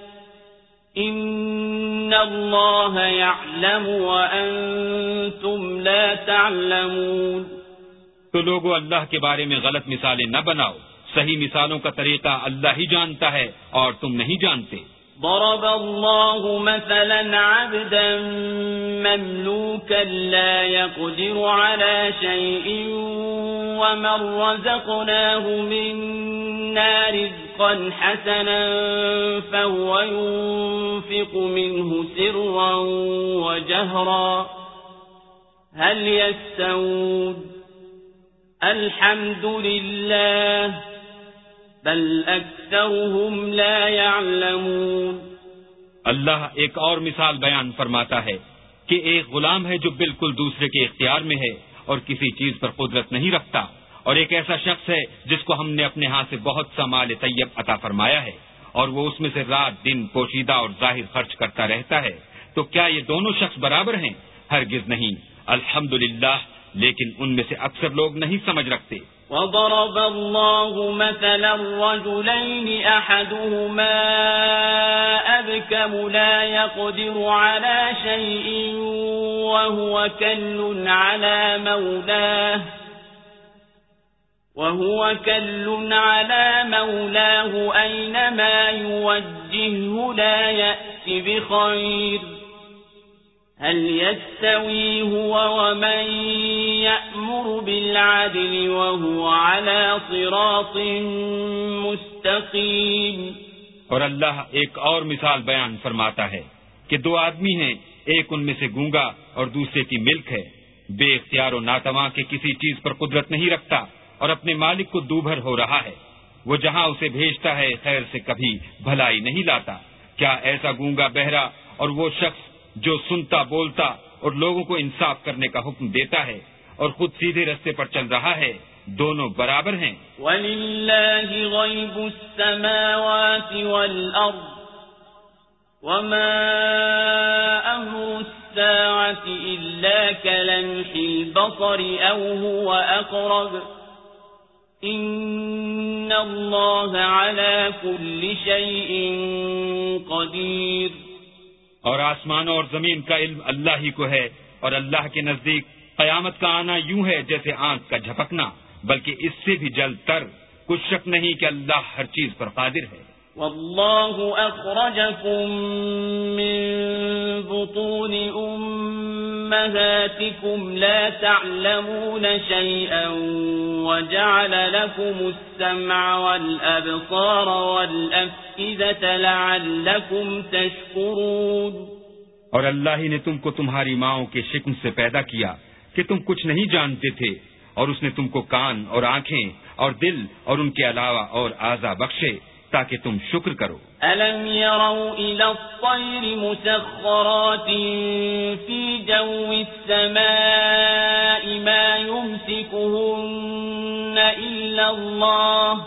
إن الله يعلم وأنتم لا تعلمون۔ تو لوگوں اللہ کے بارے میں غلط مثالیں نہ بناؤ، صحیح مثالوں کا طریقہ اللہ ہی جانتا ہے اور تم نہیں جانتے۔ ضرب الله مثلا عبدا مملوكا لا يقدر على شيء ومن رزقناه منا رزقا حسنا فهو ينفق منه سرا وجهرا هل يستوون الحمد لله بل اکثرهم لا يعلمون۔ اللہ ایک اور مثال بیان فرماتا ہے کہ ایک غلام ہے جو بالکل دوسرے کے اختیار میں ہے اور کسی چیز پر قدرت نہیں رکھتا، اور ایک ایسا شخص ہے جس کو ہم نے اپنے ہاں سے بہت سا مال طیب عطا فرمایا ہے اور وہ اس میں سے رات دن پوشیدہ اور ظاہر خرچ کرتا رہتا ہے، تو کیا یہ دونوں شخص برابر ہیں؟ ہرگز نہیں۔ الحمدللہ، لیکن ان میں سے اکثر لوگ نہیں سمجھ رکھتے۔ وضرب الله مثلا رجلين أحدهما أبكم لا يقدر على شيء وهو كل على مولاه وهو كل على مولاه أينما يوجهه لا يأتي بخير هل يستوي هو ومن يأمر بالعدل وهو على صراط مستقيم۔ اور اللہ ایک اور مثال بیان فرماتا ہے کہ دو آدمی ہیں، ایک ان میں سے گونگا اور دوسرے کی ملک ہے، بے اختیار و ناتواں کے کسی چیز پر قدرت نہیں رکھتا اور اپنے مالک کو دوبھر ہو رہا ہے، وہ جہاں اسے بھیجتا ہے خیر سے کبھی بھلائی نہیں لاتا۔ کیا ایسا گونگا بہرا اور وہ شخص جو سنتا بولتا اور لوگوں کو انصاف کرنے کا حکم دیتا ہے اور خود سیدھے رستے پر چل رہا ہے، دونوں برابر ہیں۔ وَلِلَّهِ غَيْبُ السَّمَاوَاتِ وَالْأَرْضِ وَمَا أَمْرُ السَّاعَةِ إِلَّا كَلَمْحِ الْبَصَرِ أَوْ هُوَ أَقْرَبُ إِنَّ اللَّهَ عَلَى كُلِّ شَيْءٍ قَدِيرٌ۔ اور آسمانوں اور زمین کا علم اللہ ہی کو ہے، اور اللہ کے نزدیک قیامت کا آنا یوں ہے جیسے آنکھ کا جھپکنا، بلکہ اس سے بھی جلد تر۔ کچھ شک نہیں کہ اللہ ہر چیز پر قادر ہے۔ واللہ اخرجکم من بطون امہاتکم لا تعلمون شیئا وجعل لکم السمع والابصار والافئدة لعلکم تشکرون۔ اور اللہ ہی نے تم کو تمہاری ماؤں کے شکم سے پیدا کیا کہ تم کچھ نہیں جانتے تھے، اور اس نے تم کو کان اور آنکھیں اور دل اور ان کے علاوہ اور اعضاء بخشے تاکہ تم شکر کرو۔ أَلَمْ يَرَوْا إِلَى الطَّيْرِ مُسَخَّرَاتٍ فِي جَوِّ السَّمَاءِ مَا يُمْسِكُهُنَّ إِلَّا اللَّهُ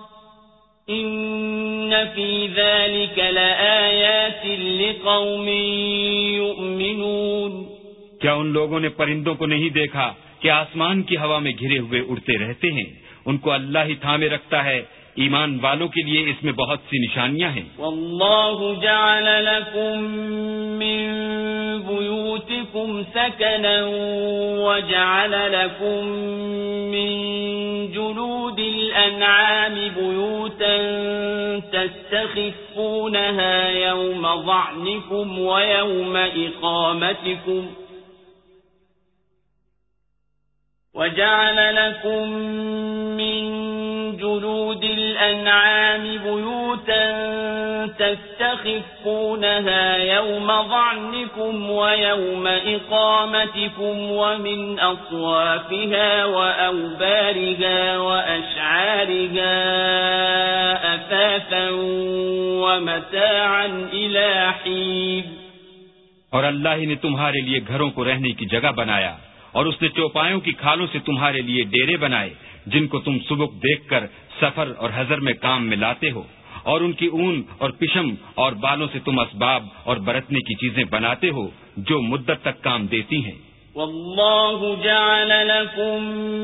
إِنَّ فِي ذَلِكَ لَآيَاتٍ لِقَوْمٍ يُؤْمِنُونَ۔ کیا ان لوگوں نے پرندوں کو نہیں دیکھا کہ آسمان کی ہوا میں گھرے ہوئے اڑتے رہتے ہیں؟ ان کو اللہ ہی تھامے رکھتا ہے، ایمان والوں کے لیے اس میں بہت سی نشانیاں ہیں۔ واللہ جعل لكم من بيوتكم سكنا وجعل لكم من جلود الأنعام بيوتا تستخفونها يوم ظعنكم ويوم إقامتكم وجعل لكم من جلود الأنعام بيوتا تستخفونها يوم ظعنكم ويوم إقامتكم ومن أصوافها وأوبارها وأشعارها أثاثا ومتاعا إلى حين۔ اور اللہ ہی نے تمہارے لیے گھروں کو رہنے کی جگہ بنایا، اور اس نے چوپایوں کی کھالوں سے تمہارے لیے ڈیرے بنائے جن کو تم سبک دیکھ کر سفر اور حضر میں کام میں لاتے ہو، اور ان کی اون اور پشم اور بالوں سے تم اسباب اور برتنے کی چیزیں بناتے ہو جو مدت تک کام دیتی ہیں۔ واللہ جعل لكم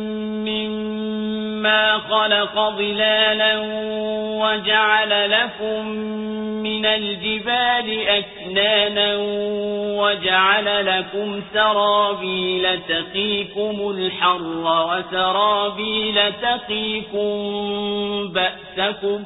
مما خلق ظلالا وجعل لكم من الجبال أكنانا وجعل لكم سرابيل تقيكم الحر وسرابيل تقيكم بأسكم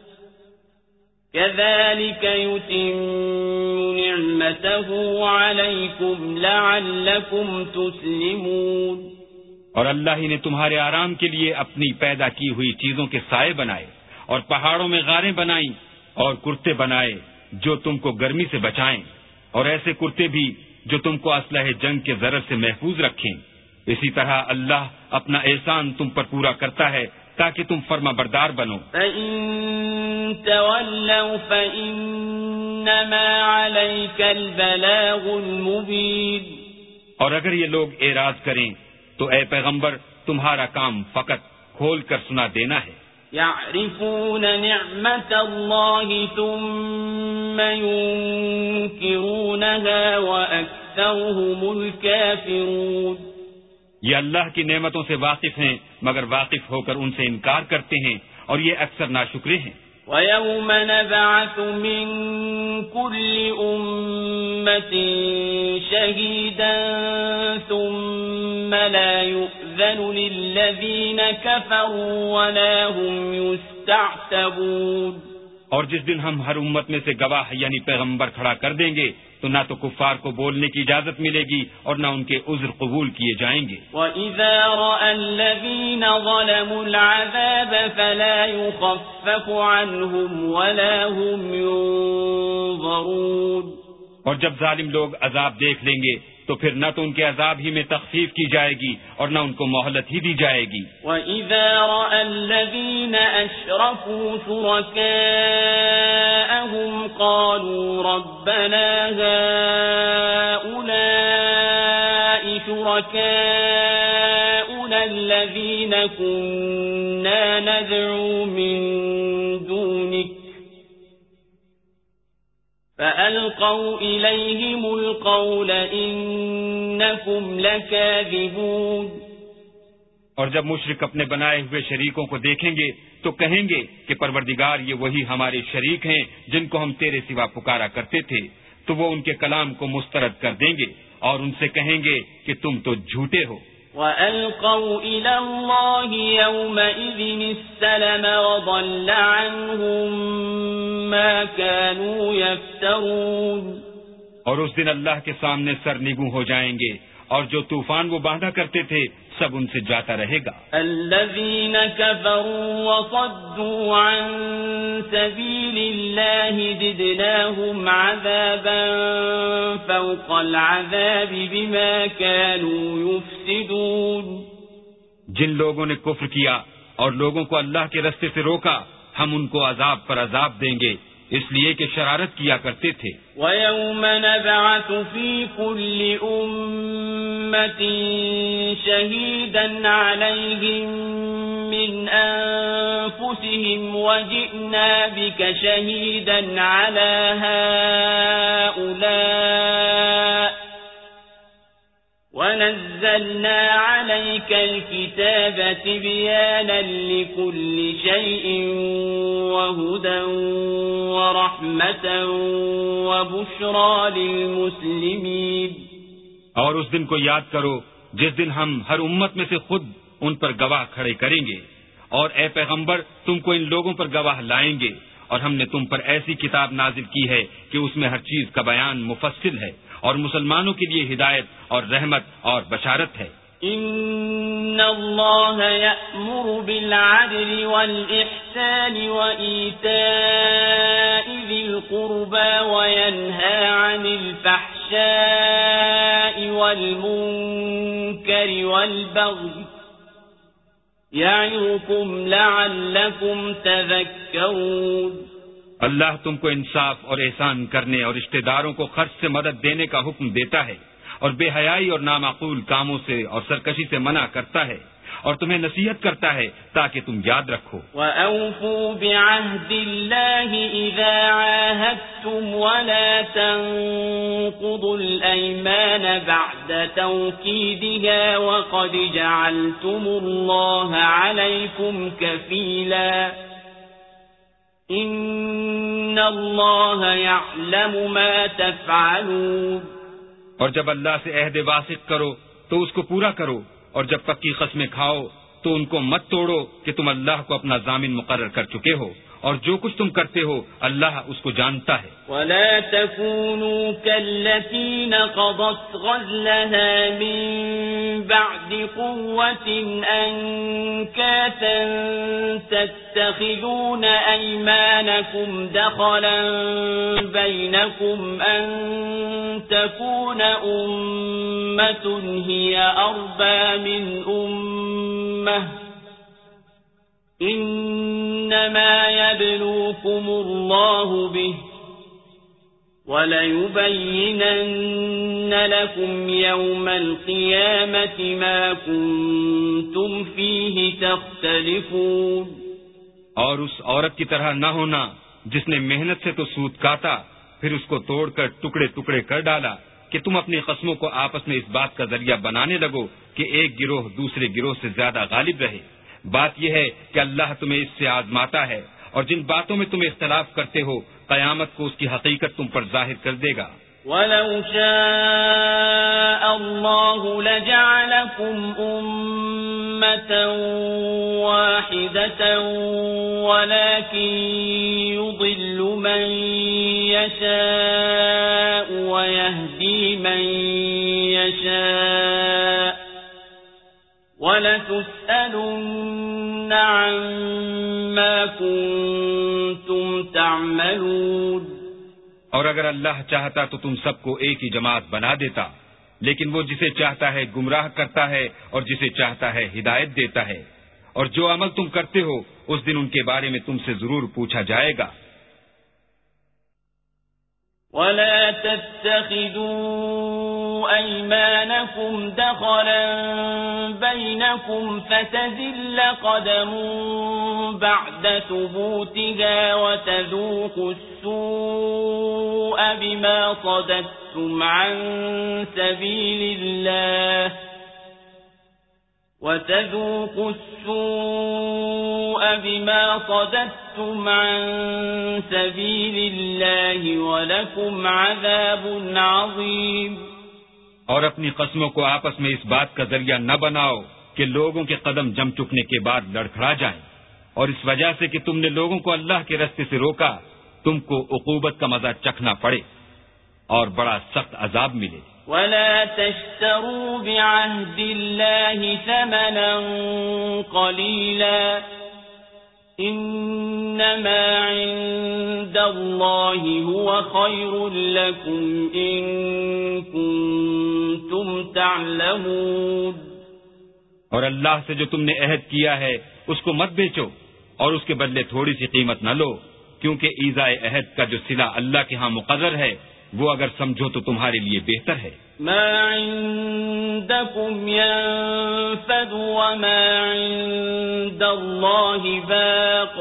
كذلك يتم نعمته عليكم لعلكم تسلمون۔ اور اللہ ہی نے تمہارے آرام کے لیے اپنی پیدا کی ہوئی چیزوں کے سائے بنائے، اور پہاڑوں میں غاریں بنائیں اور کرتے بنائے جو تم کو گرمی سے بچائیں، اور ایسے کرتے بھی جو تم کو اسلحہ جنگ کے ضرر سے محفوظ رکھیں۔ اسی طرح اللہ اپنا احسان تم پر پورا کرتا ہے تاکہ تم فرما بردار بنو۔ فَإِن تَوَلَّوْا فَإِنَّمَا عَلَيْكَ الْبَلَاغُ الْمُبِينُ۔ اور اگر یہ لوگ اعراض کریں تو اے پیغمبر تمہارا کام فقط کھول کر سنا دینا ہے۔ يَعْرِفُونَ نِعْمَةَ اللَّهِ ثُمَّ يُنْكِرُونَهَا وَأَكْثَرُهُمُ الْكَافِرُونَ۔ یہ اللہ کی نعمتوں سے واقف ہیں مگر واقف ہو کر ان سے انکار کرتے ہیں، اور یہ اکثر ناشکرے ہیں۔ وَيَوْمَ نَبْعَثُ مِن كُلِّ أُمَّةٍ شَهِيدًا ثُمَّ لَا يُؤْذَنُ لِلَّذِينَ كَفَرُوا وَلَا هُمْ يُسْتَعْتَبُونَ۔ اور جس دن ہم ہر امت میں سے گواہ یعنی پیغمبر کھڑا کر دیں گے تو نہ تو کفار کو بولنے کی اجازت ملے گی اور نہ ان کے عذر قبول کیے جائیں گے۔ وَإِذَا رَأَى الَّذِينَ ظَلَمُوا الْعَذَابَ فَلَا يُخَفَّفُ عَنْهُمْ وَلَا هُمْ يُنظَرُونَ۔ اور جب ظالم لوگ عذاب دیکھ لیں گے تو پھر نہ تو ان کے عذاب ہی میں تخفیف کی جائے گی اور نہ ان کو مہلت ہی دی جائے گی۔ وَإِذَا رَأَى الَّذِينَ أَشْرَكُوا شُرَكَاءَهُمْ قَالُوا رَبَّنَا هَؤُلَاءِ شُرَكَاؤُنَا الَّذِينَ كُنَّا نَدْعُو مِن دُونِكَ فَأَلْقَوْا إِلَيْهِمُ الْقَوْلَ إِنَّكُمْ لَكَاذِبُونَ۔ اور جب مشرک اپنے بنائے ہوئے شریکوں کو دیکھیں گے تو کہیں گے کہ پروردگار یہ وہی ہمارے شریک ہیں جن کو ہم تیرے سوا پکارا کرتے تھے، تو وہ ان کے کلام کو مسترد کر دیں گے اور ان سے کہیں گے کہ تم تو جھوٹے ہو۔ وَأَلْقَوْا إِلَى اللَّهِ يَوْمَئِذٍ السَّلَمَ وَضَلَّ عَنْهُمْ مَا كَانُوا يَفْتَرُونَ۔ اور اس دن اللہ کے سامنے سرنگوں ہو جائیں گے اور جو طوفان وہ باندھا کرتے تھے سب ان سے جاتا رہے گا۔ الَّذِينَ كَفَرُوا وَصَدُّوا عَن سَبِيلِ اللَّهِ زِدْنَاهُمْ عَذَابًا فَوْقَ الْعَذَابِ بِمَا كَانُوا يُفْسِدُونَ۔ جن لوگوں نے کفر کیا اور لوگوں کو اللہ کے رستے سے روکا ہم ان کو عذاب پر عذاب دیں گے اس لیے کہ شرارت کیا کرتے تھے۔ وَيَوْمَ نَبْعَثُ فِي كُلِّ أُمَّةٍ شَهِيدًا عَلَيْهِمْ مِنْ أَنفُسِهِمْ وَجِئْنَا بِكَ شَهِيدًا عَلَى هَؤُلَاءِ وَنَزَّلْنَا عَلَيْكَ الْكِتَابَ تِبْيَانًا لِكُلِّ شَيْءٍ وَهُدًى وَرَحْمَةً وَبُشْرَى لِلْمُسْلِمِينَ۔ اور اس دن کو یاد کرو جس دن ہم ہر امت میں سے خود ان پر گواہ کھڑے کریں گے، اور اے پیغمبر تم کو ان لوگوں پر گواہ لائیں گے، اور ہم نے تم پر ایسی کتاب نازل کی ہے کہ اس میں ہر چیز کا بیان مفصل ہے اور مسلمانوں کے لیے ہدایت اور رحمت اور بشارت ہے۔ ان اللہ یأمر بالعدل والإحسان وإیتاء ذی القربى وینہى عن الفحشاء والمنکر والبغی یعظکم لعلکم تذکرون۔ اللہ تم کو انصاف اور احسان کرنے اور رشتہ داروں کو خرچ سے مدد دینے کا حکم دیتا ہے، اور بے حیائی اور نامعقول کاموں سے اور سرکشی سے منع کرتا ہے، اور تمہیں نصیحت کرتا ہے تاکہ تم یاد رکھو۔ وَأَوْفُوا بِعَهْدِ اللَّهِ إِذَا عَاهَدتُّمْ وَلَا تَنقُضُوا الْأَيْمَانَ بَعْدَ تَوْكِيدِهَا وَقَدْ جَعَلْتُمُ اللَّهَ عَلَيْكُمْ كَفِيلًا ان اللہ یعلم ما تفعلون۔ اور جب اللہ سے عہد واثق کرو تو اس کو پورا کرو، اور جب پکی قسمیں کھاؤ تو ان کو مت توڑو کہ تم اللہ کو اپنا ضامن مقرر کر چکے ہو، اور جو کچھ تم کرتے ہو اللہ اس کو جانتا ہے۔ ولا تكونوا كالتي نقضت غزلها من بعد قوة أنكاثا تتخذون أيمانكم دخلا بينكم أن تكون أمة هي أربى من أمة إنما يبلوكم الله به وَلَيُبَيِّنَنَّ لَكُمْ يَوْمَ الْقِيَامَةِ مَا كُنتُمْ فِيهِ تَخْتَلِفُونَ۔ اور اس عورت کی طرح نہ ہونا جس نے محنت سے تو سود کاٹا پھر اس کو توڑ کر ٹکڑے ٹکڑے کر ڈالا کہ تم اپنی قسموں کو آپس میں اس بات کا ذریعہ بنانے لگو کہ ایک گروہ دوسرے گروہ سے زیادہ غالب رہے۔ بات یہ ہے کہ اللہ تمہیں اس سے آزماتا ہے، اور جن باتوں میں تم اختلاف کرتے ہو قیامت کو اس کی حقیقت تم پر ظاہر کر دے گا۔ وَلَوْ شَاءَ اللَّهُ لَجَعَلَكُمْ أُمَّةً وَاحِدَةً وَلَكِنْ يُضِلُّ مَنْ يَشَاءُ وَيَهْدِي مَنْ يَشَاءُ وَلَتُسْأَلُنَّ عَمَّا كُنْتُمْ تَعْمَلُونَ۔ اور اگر اللہ چاہتا تو تم سب کو ایک ہی جماعت بنا دیتا، لیکن وہ جسے چاہتا ہے گمراہ کرتا ہے اور جسے چاہتا ہے ہدایت دیتا ہے، اور جو عمل تم کرتے ہو اس دن ان کے بارے میں تم سے ضرور پوچھا جائے گا۔ وَلَا تَتَّخِذُوا أَيْمَانَكُمْ دَخَلًا بَيْنَكُمْ فَتَزِلَّ قَدَمٌ بَعْدَ ثُبُوتِهَا وَتَذُوقُوا السُّوءَ بِمَا صَدَدتُّمْ عَن سَبِيلِ اللَّهِ وَتَذُوقُوا السُّوءَ بِمَا صَدَدتُّمْ عَن سَبِيلِ اللَّهِ وَلَكُمْ عَذَابٌ عَظِيمٌ۔ اور اپنی قسموں کو آپس میں اس بات کا ذریعہ نہ بناؤ کہ لوگوں کے قدم جم چکنے کے بعد لڑکھڑا جائیں، اور اس وجہ سے کہ تم نے لوگوں کو اللہ کے راستے سے روکا تم کو عقوبت کا مزہ چکھنا پڑے اور بڑا سخت عذاب ملے۔ وَلَا تَشْتَرُوا بِعَهْدِ اللَّهِ ثَمَنًا قَلِيلًا إِنَّمَا عِندَ اللَّهِ هُوَ خَيْرٌ لَكُمْ إِن كُنتُمْ تَعْلَمُونَ۔ اور اللہ سے جو تم نے عہد کیا ہے اس کو مت بیچو اور اس کے بدلے تھوڑی سی قیمت نہ لو، کیونکہ ایذائے عہد کا جو صلہ اللہ کے ہاں مقرر ہے وہ اگر سمجھو تو تمہارے لیے بہتر ہے۔ ما عندكم ينفد وما عند الله باق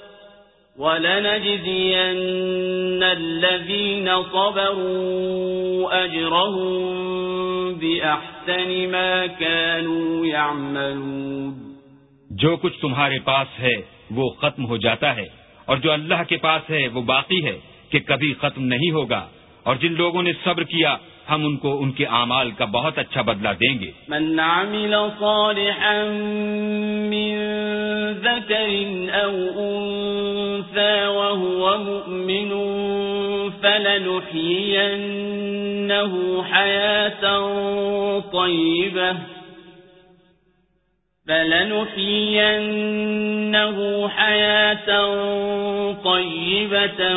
وَلَنَجْزِيَنَّ الَّذِينَ صَبَرُوا أَجْرَهُمْ بِأَحْسَنِ مَا كَانُوا يَعْمَلُونَ۔ جو کچھ تمہارے پاس ہے وہ ختم ہو جاتا ہے، اور جو اللہ کے پاس ہے وہ باقی ہے کہ کبھی ختم نہیں ہوگا، اور جن لوگوں نے صبر کیا ہم ان کو ان کے اعمال کا بہت اچھا بدلہ دیں گے۔ من عمل صالحا من ذکر او انثى وهو مؤمن فلنحيينه حياة طيبة فلنحيينه حياة طيبة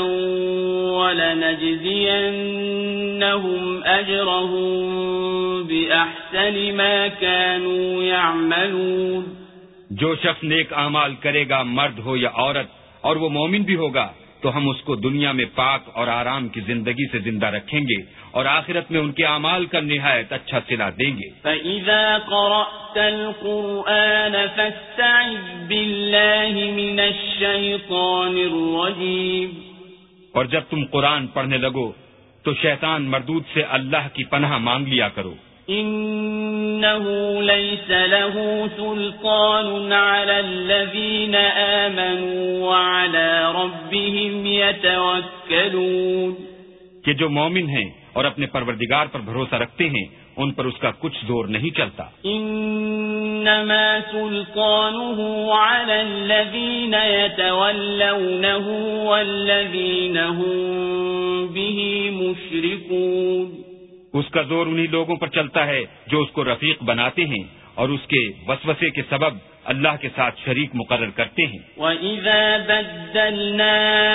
ولنجزينهم أجرهم بأحسن ما كانوا يعملون۔ جو شخص نیک اعمال کرے گا، مرد ہو یا عورت، اور وہ مومن بھی ہوگا، تو ہم اس کو دنیا میں پاک اور آرام کی زندگی سے زندہ رکھیں گے، اور آخرت میں ان کے اعمال کا نہایت اچھا صلہ دیں گے۔ فَإِذَا قَرَأْتَ الْقُرْآنَ فَاسْتَعِذْ بِاللَّهِ مِنَ الشَّيْطَانِ الرَّجِيمِ۔ اور جب تم قرآن پڑھنے لگو تو شیطان مردود سے اللہ کی پناہ مانگ لیا کرو۔ إِنَّهُ لَيْسَ لَهُ سُلْطَانٌ عَلَى الَّذِينَ آمَنُوا وَعَلَى رَبِّهِمْ يَتَوَكَّلُونَ۔ کہ جو مومن ہیں اور اپنے پروردگار پر بھروسہ رکھتے ہیں ان پر اس کا کچھ زور نہیں چلتا۔ انما سلطانه على الذين يتولونه والذين هم به مشركون۔ اس کا زور انہی لوگوں پر چلتا ہے جو اس کو رفیق بناتے ہیں اور اس کے وسوسے کے سبب اللہ کے ساتھ شریک مقرر کرتے ہیں۔ وَإِذَا بَدَّلْنَا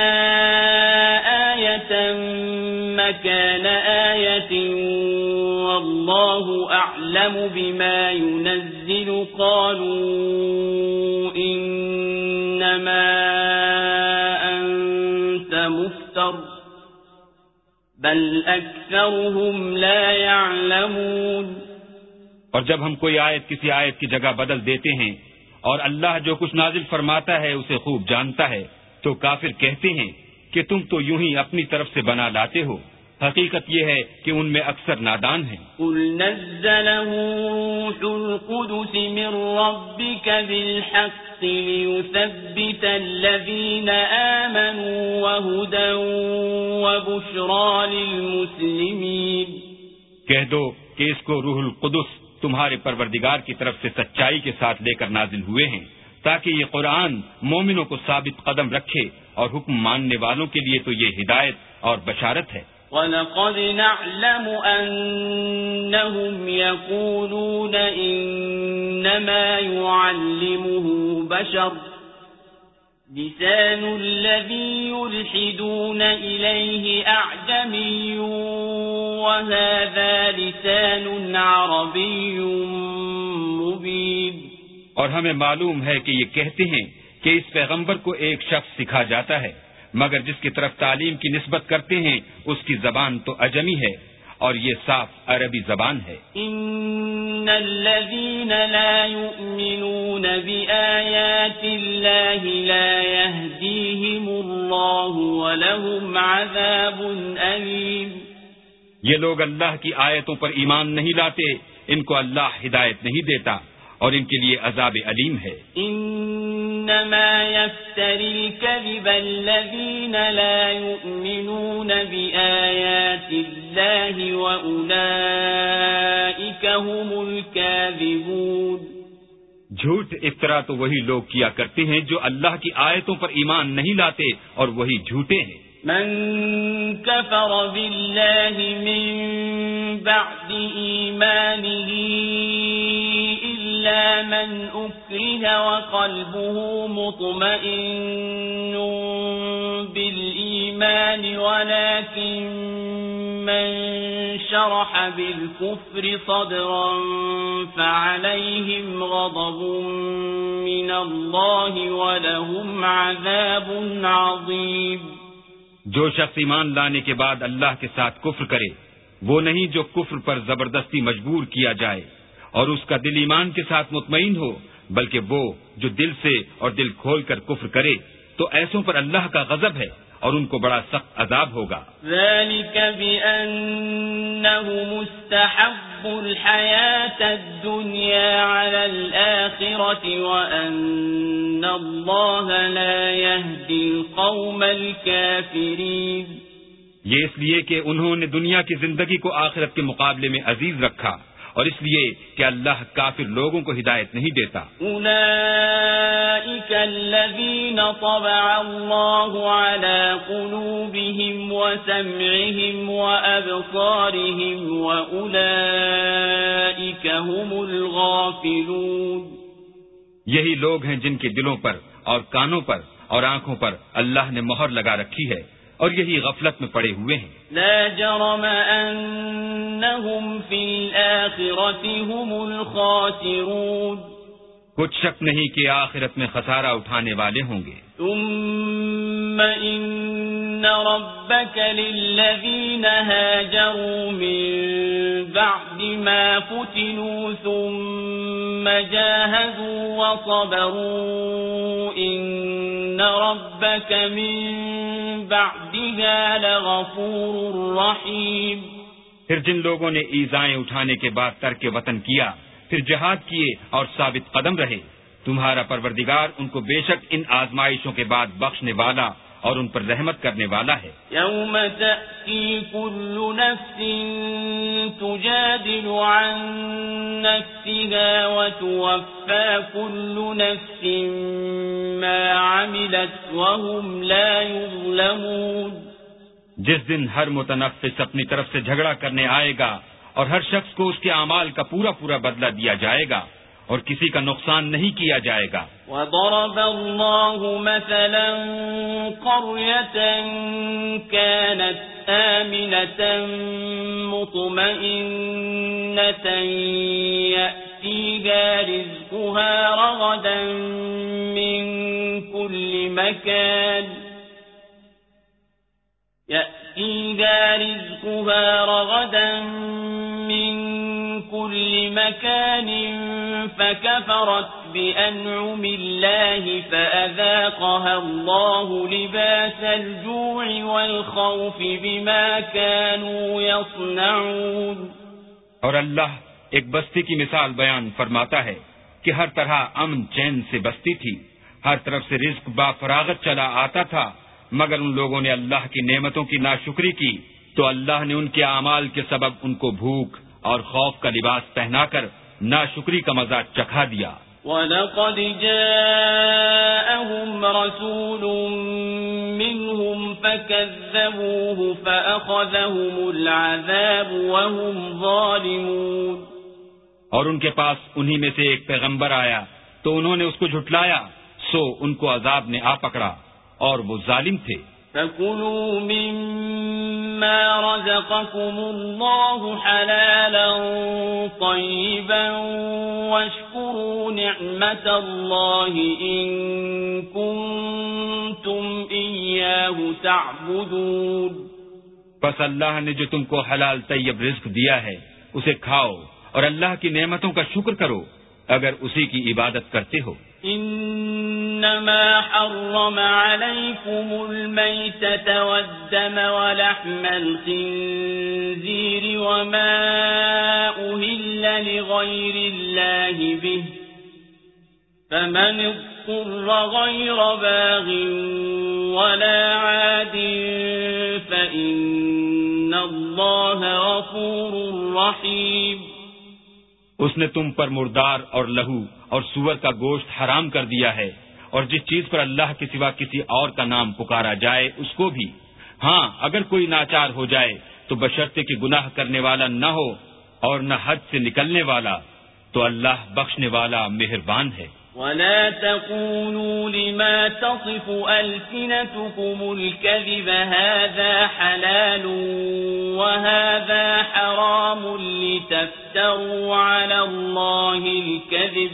آيَةً مَكَانَ آيَةٍ وَاللَّهُ أَعْلَمُ بِمَا يُنَزِّلُ قَالُوا إِنَّمَا أَنْتَ مُفْتَرٍ بَلْ أَكْثَرُهُمْ لَا يَعْلَمُونَ۔ اور جب ہم کوئی آیت کسی آیت کی جگہ بدل دیتے ہیں اور اللہ جو کچھ نازل فرماتا ہے اسے خوب جانتا ہے تو کافر کہتے ہیں کہ تم تو یوں ہی اپنی طرف سے بنا لاتے ہو، حقیقت یہ ہے کہ ان میں اکثر نادان ہیں۔ قُلْ نَزَّلَهُ رُوحُ الْقُدُسِ مِنْ رَبِّكَ بِالْحَقِّ لِيُثَبِّتَ الَّذِينَ آمَنُوا وَهُدًى وَبُشْرَى لِلْمُسْلِمِينَ۔ کہہ دو کہ اس کو روح القدس تمہارے پروردگار کی طرف سے سچائی کے ساتھ لے کر نازل ہوئے ہیں تاکہ یہ قرآن مومنوں کو ثابت قدم رکھے، اور حکم ماننے والوں کے لیے تو یہ ہدایت اور بشارت ہے۔ وَلَقَدْ نَعْلَمُ أَنَّهُمْ يَقُولُونَ إِنَّمَا يُعَلِّمُهُ بَشَرٌ لِسَانُ الَّذِي يُلْحِدُونَ إِلَيْهِ أَعْجَمِيٌّ وهذا لسان عربي مبين. اور ہمیں معلوم ہے کہ یہ کہتے ہیں کہ اس پیغمبر کو ایک شخص سکھا جاتا ہے، مگر جس کی طرف تعلیم کی نسبت کرتے ہیں اس کی زبان تو عجمی ہے اور یہ صاف عربی زبان ہے. ان الذين لا يؤمنون بآيات الله لا يهديهم الله ولهم عذاب أليم. یہ لوگ اللہ کی آیتوں پر ایمان نہیں لاتے، ان کو اللہ ہدایت نہیں دیتا اور ان کے لیے عذاب علیم ہے. انما يفتري الكذب الذين لا يؤمنون بآيات الله وأولئك هم الكاذبون. جھوٹ افطرا تو وہی لوگ کیا کرتے ہیں جو اللہ کی آیتوں پر ایمان نہیں لاتے اور وہی جھوٹے ہیں. من كفر بالله من بعد إيمانه إلا من أكره وقلبه مطمئن بالإيمان ولكن من شرح بالكفر صدرا فعليهم غضب من الله ولهم عذاب عظيم. جو شخص ایمان لانے کے بعد اللہ کے ساتھ کفر کرے وہ نہیں جو کفر پر زبردستی مجبور کیا جائے اور اس کا دل ایمان کے ساتھ مطمئن ہو، بلکہ وہ جو دل سے اور دل کھول کر کفر کرے تو ایسوں پر اللہ کا غضب ہے اور ان کو بڑا سخت عذاب ہوگا. ذلك بأنه مستحب الحياة الدنيا على الآخرة وأن الله لا يهدي القوم الكافرين. یہ اس لیے کہ انہوں نے دنیا کی زندگی کو آخرت کے مقابلے میں عزیز رکھا اور اس لیے کہ اللہ کافر لوگوں کو ہدایت نہیں دیتا. اولئک الذین طبع اللہ علی قلوبہم وسمعہم وابصارہم واولئک هم الغافلون. یہی لوگ ہیں جن کے دلوں پر اور کانوں پر اور آنکھوں پر اللہ نے مہر لگا رکھی ہے اور یہی غفلت میں پڑے ہوئے ہیں. لا جرم انہم فی الآخرة هم الخاسرون. کچھ شک نہیں کہ آخرت میں خسارہ اٹھانے والے ہوں گے. ثم ان ربك للذین هاجروا من بعد ما فتنوا ثم جاهدوا وصبروا ان ربك من بعدها لغفور رحیم. پھر جن لوگوں نے ایذائیں اٹھانے کے بعد ترک وطن کیا پھر جہاد کیے اور ثابت قدم رہے تمہارا پروردگار ان کو بے شک ان آزمائشوں کے بعد بخشنے والا اور ان پر رحمت کرنے والا ہے. یوم تأتی کل نفس تجادل عن نفسها وتوفى كل نفس ما عملت وهم لا يظلمون. جس دن ہر متنفس اپنی طرف سے جھگڑا کرنے آئے گا اور ہر شخص کو اس کے اعمال کا پورا پورا بدلہ دیا جائے گا اور کسی کا نقصان نہیں کیا جائے گا. وضرب الله مثلا قرية كانت آمنة مطمئنة يأتيها رزقها رغدا من كل مكان يأتيها رزقها رغدا من كل مكان فكفرت بأنعم الله فأذاقها الله لباس الجوع والخوف بما كانوا يصنعون. اور اللہ ایک بستی کی مثال بیان فرماتا ہے کہ ہر طرح امن چین سے بستی تھی، ہر طرف سے رزق با فراغت چلا آتا تھا، مگر ان لوگوں نے اللہ کی نعمتوں کی ناشکری کی تو اللہ نے ان کے اعمال کے سبب ان کو بھوک اور خوف کا لباس پہنا کر ناشکری کا مزہ چکھا دیا. وَلَقَدْ جَاءَهُمْ رَسُولٌ مِّنْهُمْ فَكَذَّبُوهُ فَأَخَذَهُمُ الْعَذَابُ وَهُمْ ظَالِمُونَ. اور ان کے پاس انہی میں سے ایک پیغمبر آیا تو انہوں نے اس کو جھٹلایا، سو ان کو عذاب نے آ پکڑا اور وہ ظالم تھے. فكلوا مما رزقكم الله حلالا طيبا واشكروا نعمة الله إن كنتم إياه تعبدون. بس اللہ نے جو تم کو حلال طیب رزق دیا ہے اسے کھاؤ اور اللہ کی نعمتوں کا شکر کرو اگر اسی کی عبادت کرتے ہو. انما حرم عليكم الميتة والدم ولحم الخنزير وما أهل لغير الله به فمن اضطر غير باغ ولا عاد فإن الله غفور رحيم. اس نے تم پر مردار اور لہو اور سور کا گوشت حرام کر دیا ہے اور جس چیز پر اللہ کے سوا کسی اور کا نام پکارا جائے اس کو بھی. ہاں اگر کوئی ناچار ہو جائے تو بشرطے کہ گناہ کرنے والا نہ ہو اور نہ حد سے نکلنے والا تو اللہ بخشنے والا مہربان ہے. ولا تقولوا لما تصف ألسنتكم الكذب هذا حلال وهذا حرام لتفتروا على الله الكذب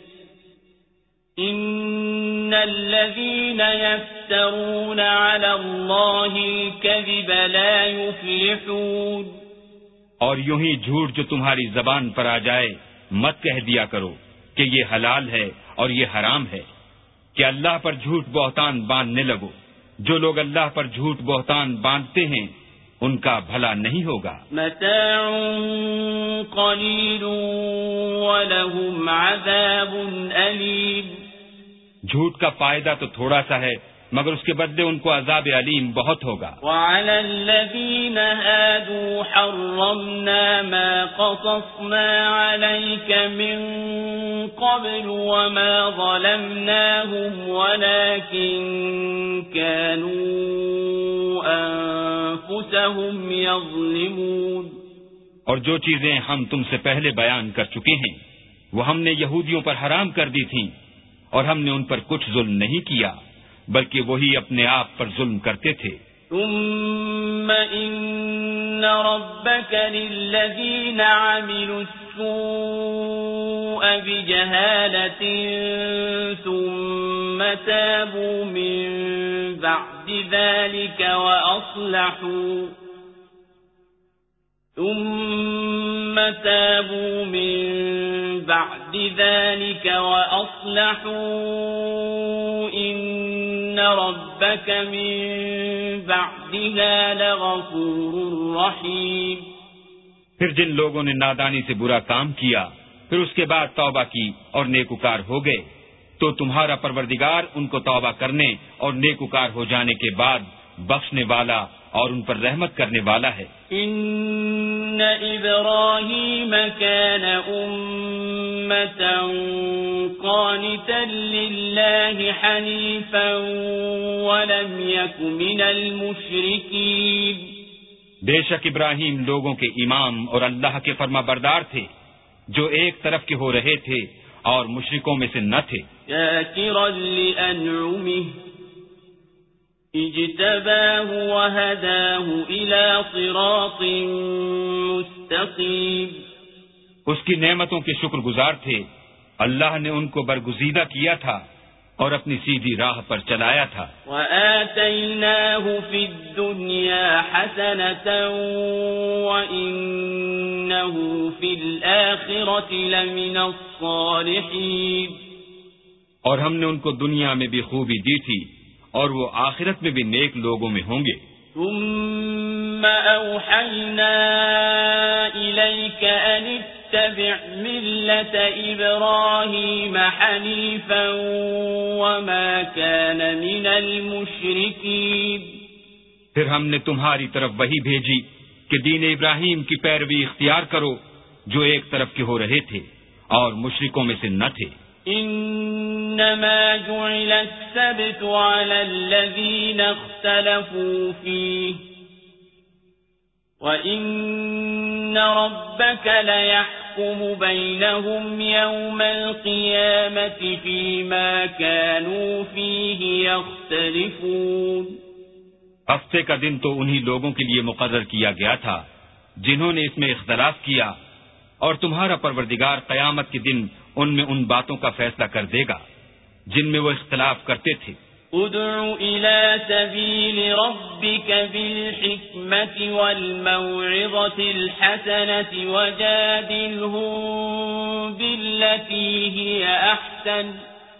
إن الذين يفترون على الله الكذب لا يفلحون. اور یوں ہی جھوٹ جو تمہاری زبان پر آ جائے مت کہہ دیا کرو کہ یہ حلال ہے اور یہ حرام ہے کہ اللہ پر جھوٹ بہتان باندھنے لگو. جو لوگ اللہ پر جھوٹ بہتان باندھتے ہیں ان کا بھلا نہیں ہوگا. متاع قلیل ولہم عذاب علیم. جھوٹ کا فائدہ تو تھوڑا سا ہے مگر اس کے بدلے ان کو عذاب علیم بہت ہوگا. وعلى الذين هادوا حرمنا ما قصصنا عليك من قبل وما ظلمناهم ولكن كانوا أنفسهم يظلمون. اور جو چیزیں ہم تم سے پہلے بیان کر چکے ہیں وہ ہم نے یہودیوں پر حرام کر دی تھیں اور ہم نے ان پر کچھ ظلم نہیں کیا بلکہ وہی اپنے آپ پر ظلم کرتے تھے. ثم ان ربك للذين عملوا السوء بجهالة ثم تابوا من بعد ذلك وأصلحوا ثم تابوا من بعد ذلك وأصلحوا إن ربك من بعدها لغفور رحيم. پھر جن لوگوں نے نادانی سے برا کام کیا پھر اس کے بعد توبہ کی اور نیکوکار ہو گئے تو تمہارا پروردگار ان کو توبہ کرنے اور نیکوکار ہو جانے کے بعد بخشنے والا اور ان پر رحمت کرنے والا ہے. ان ابراہیم کان امة قانتا للہ حنیفا ولم یک من المشرکین. بے شک ابراہیم لوگوں کے امام اور اللہ کے فرما بردار تھے جو ایک طرف کے ہو رہے تھے اور مشرکوں میں سے نہ تھے. شاکرا لانعمه اجتباه وهداه الى صراط مستقیم. اس کی نعمتوں کے شکر گزار تھے. اللہ نے ان کو برگزیدہ کیا تھا اور اپنی سیدھی راہ پر چلایا تھا. وآتیناہ فی الدنیا حسنة وإنہ فی الآخرة لمن الصالحین. اور ہم نے ان کو دنیا میں بھی خوبی دی تھی اور وہ آخرت میں بھی نیک لوگوں میں ہوں گے. ثم اوحینا الیک ان اتبع ملة ابراہیم حنیفا وما کان من المشرکین. پھر ہم نے تمہاری طرف وحی بھیجی کہ دین ابراہیم کی پیروی اختیار کرو جو ایک طرف کے ہو رہے تھے اور مشرکوں میں سے نہ تھے. انما جعل السبت على الذين اختلفوا فيه وان ربك ليحكم بينهم يوم القيامة فيما كانوا فيه يختلفون. ہفتے کا دن تو انہی لوگوں کے لیے مقرر کیا گیا تھا جنہوں نے اس میں اختلاف کیا، اور تمہارا پروردگار قیامت کے دن ان میں ان باتوں کا فیصلہ کر دے گا جن میں وہ اختلاف کرتے تھے۔ ادع إلى سبيل ربك بالحكمة والموعظة الحسنة وجادلهم بالتي هي أحسن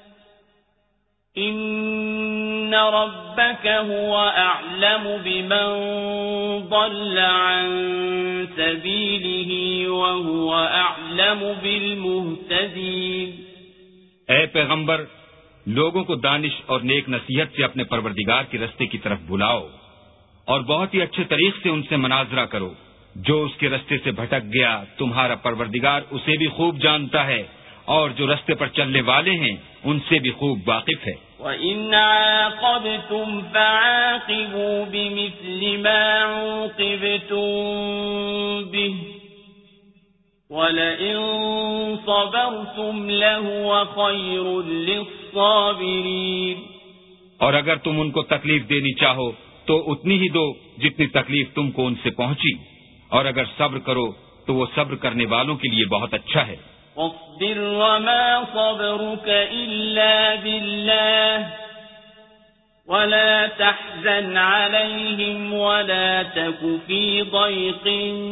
إن ربك هو أعلم بمن ضل عن سبيله وهو أعلم بالمهتدين۔ اے پیغمبر، لوگوں کو دانش اور نیک نصیحت سے اپنے پروردگار کے رستے کی طرف بلاؤ، اور بہت ہی اچھے طریق سے ان سے مناظرہ کرو۔ جو اس کے رستے سے بھٹک گیا تمہارا پروردگار اسے بھی خوب جانتا ہے، اور جو رستے پر چلنے والے ہیں ان سے بھی خوب واقف ہے۔ وَإِنْ عَاقَبْتُمْ فَعَاقِبُوا بِمِثْلِ مَا عُوقِبْتُمْ بِهِ وَلَئِن صَبَرْتُمْ لَهُوَ خَيْرٌ لِلصَّابِرِينَ۔ اور اگر تم ان کو تکلیف دینی چاہو تو اتنی ہی دو جتنی تکلیف تم کو ان سے پہنچی، اور اگر صبر کرو تو وہ صبر کرنے والوں کے لیے بہت اچھا ہے۔ واصبر وما صبرك إلا بالله ولا تحزن عليهم ولا تك في ضيق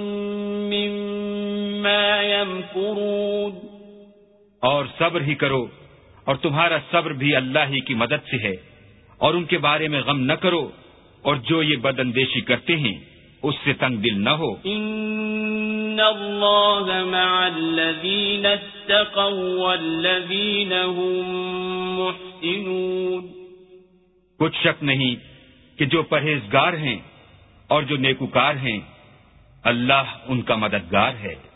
مما يمكرون۔ اور صبر ہی کرو، اور تمہارا صبر بھی اللہ ہی کی مدد سے ہے، اور ان کے بارے میں غم نہ کرو، اور جو یہ بد اندیشی کرتے ہیں اس سے تنگ دل نہ ہو۔ ان اللہ مع الذین اتقوا والذین هم محسنون۔ کچھ شک نہیں کہ جو پرہیزگار ہیں اور جو نیکوکار ہیں اللہ ان کا مددگار ہے۔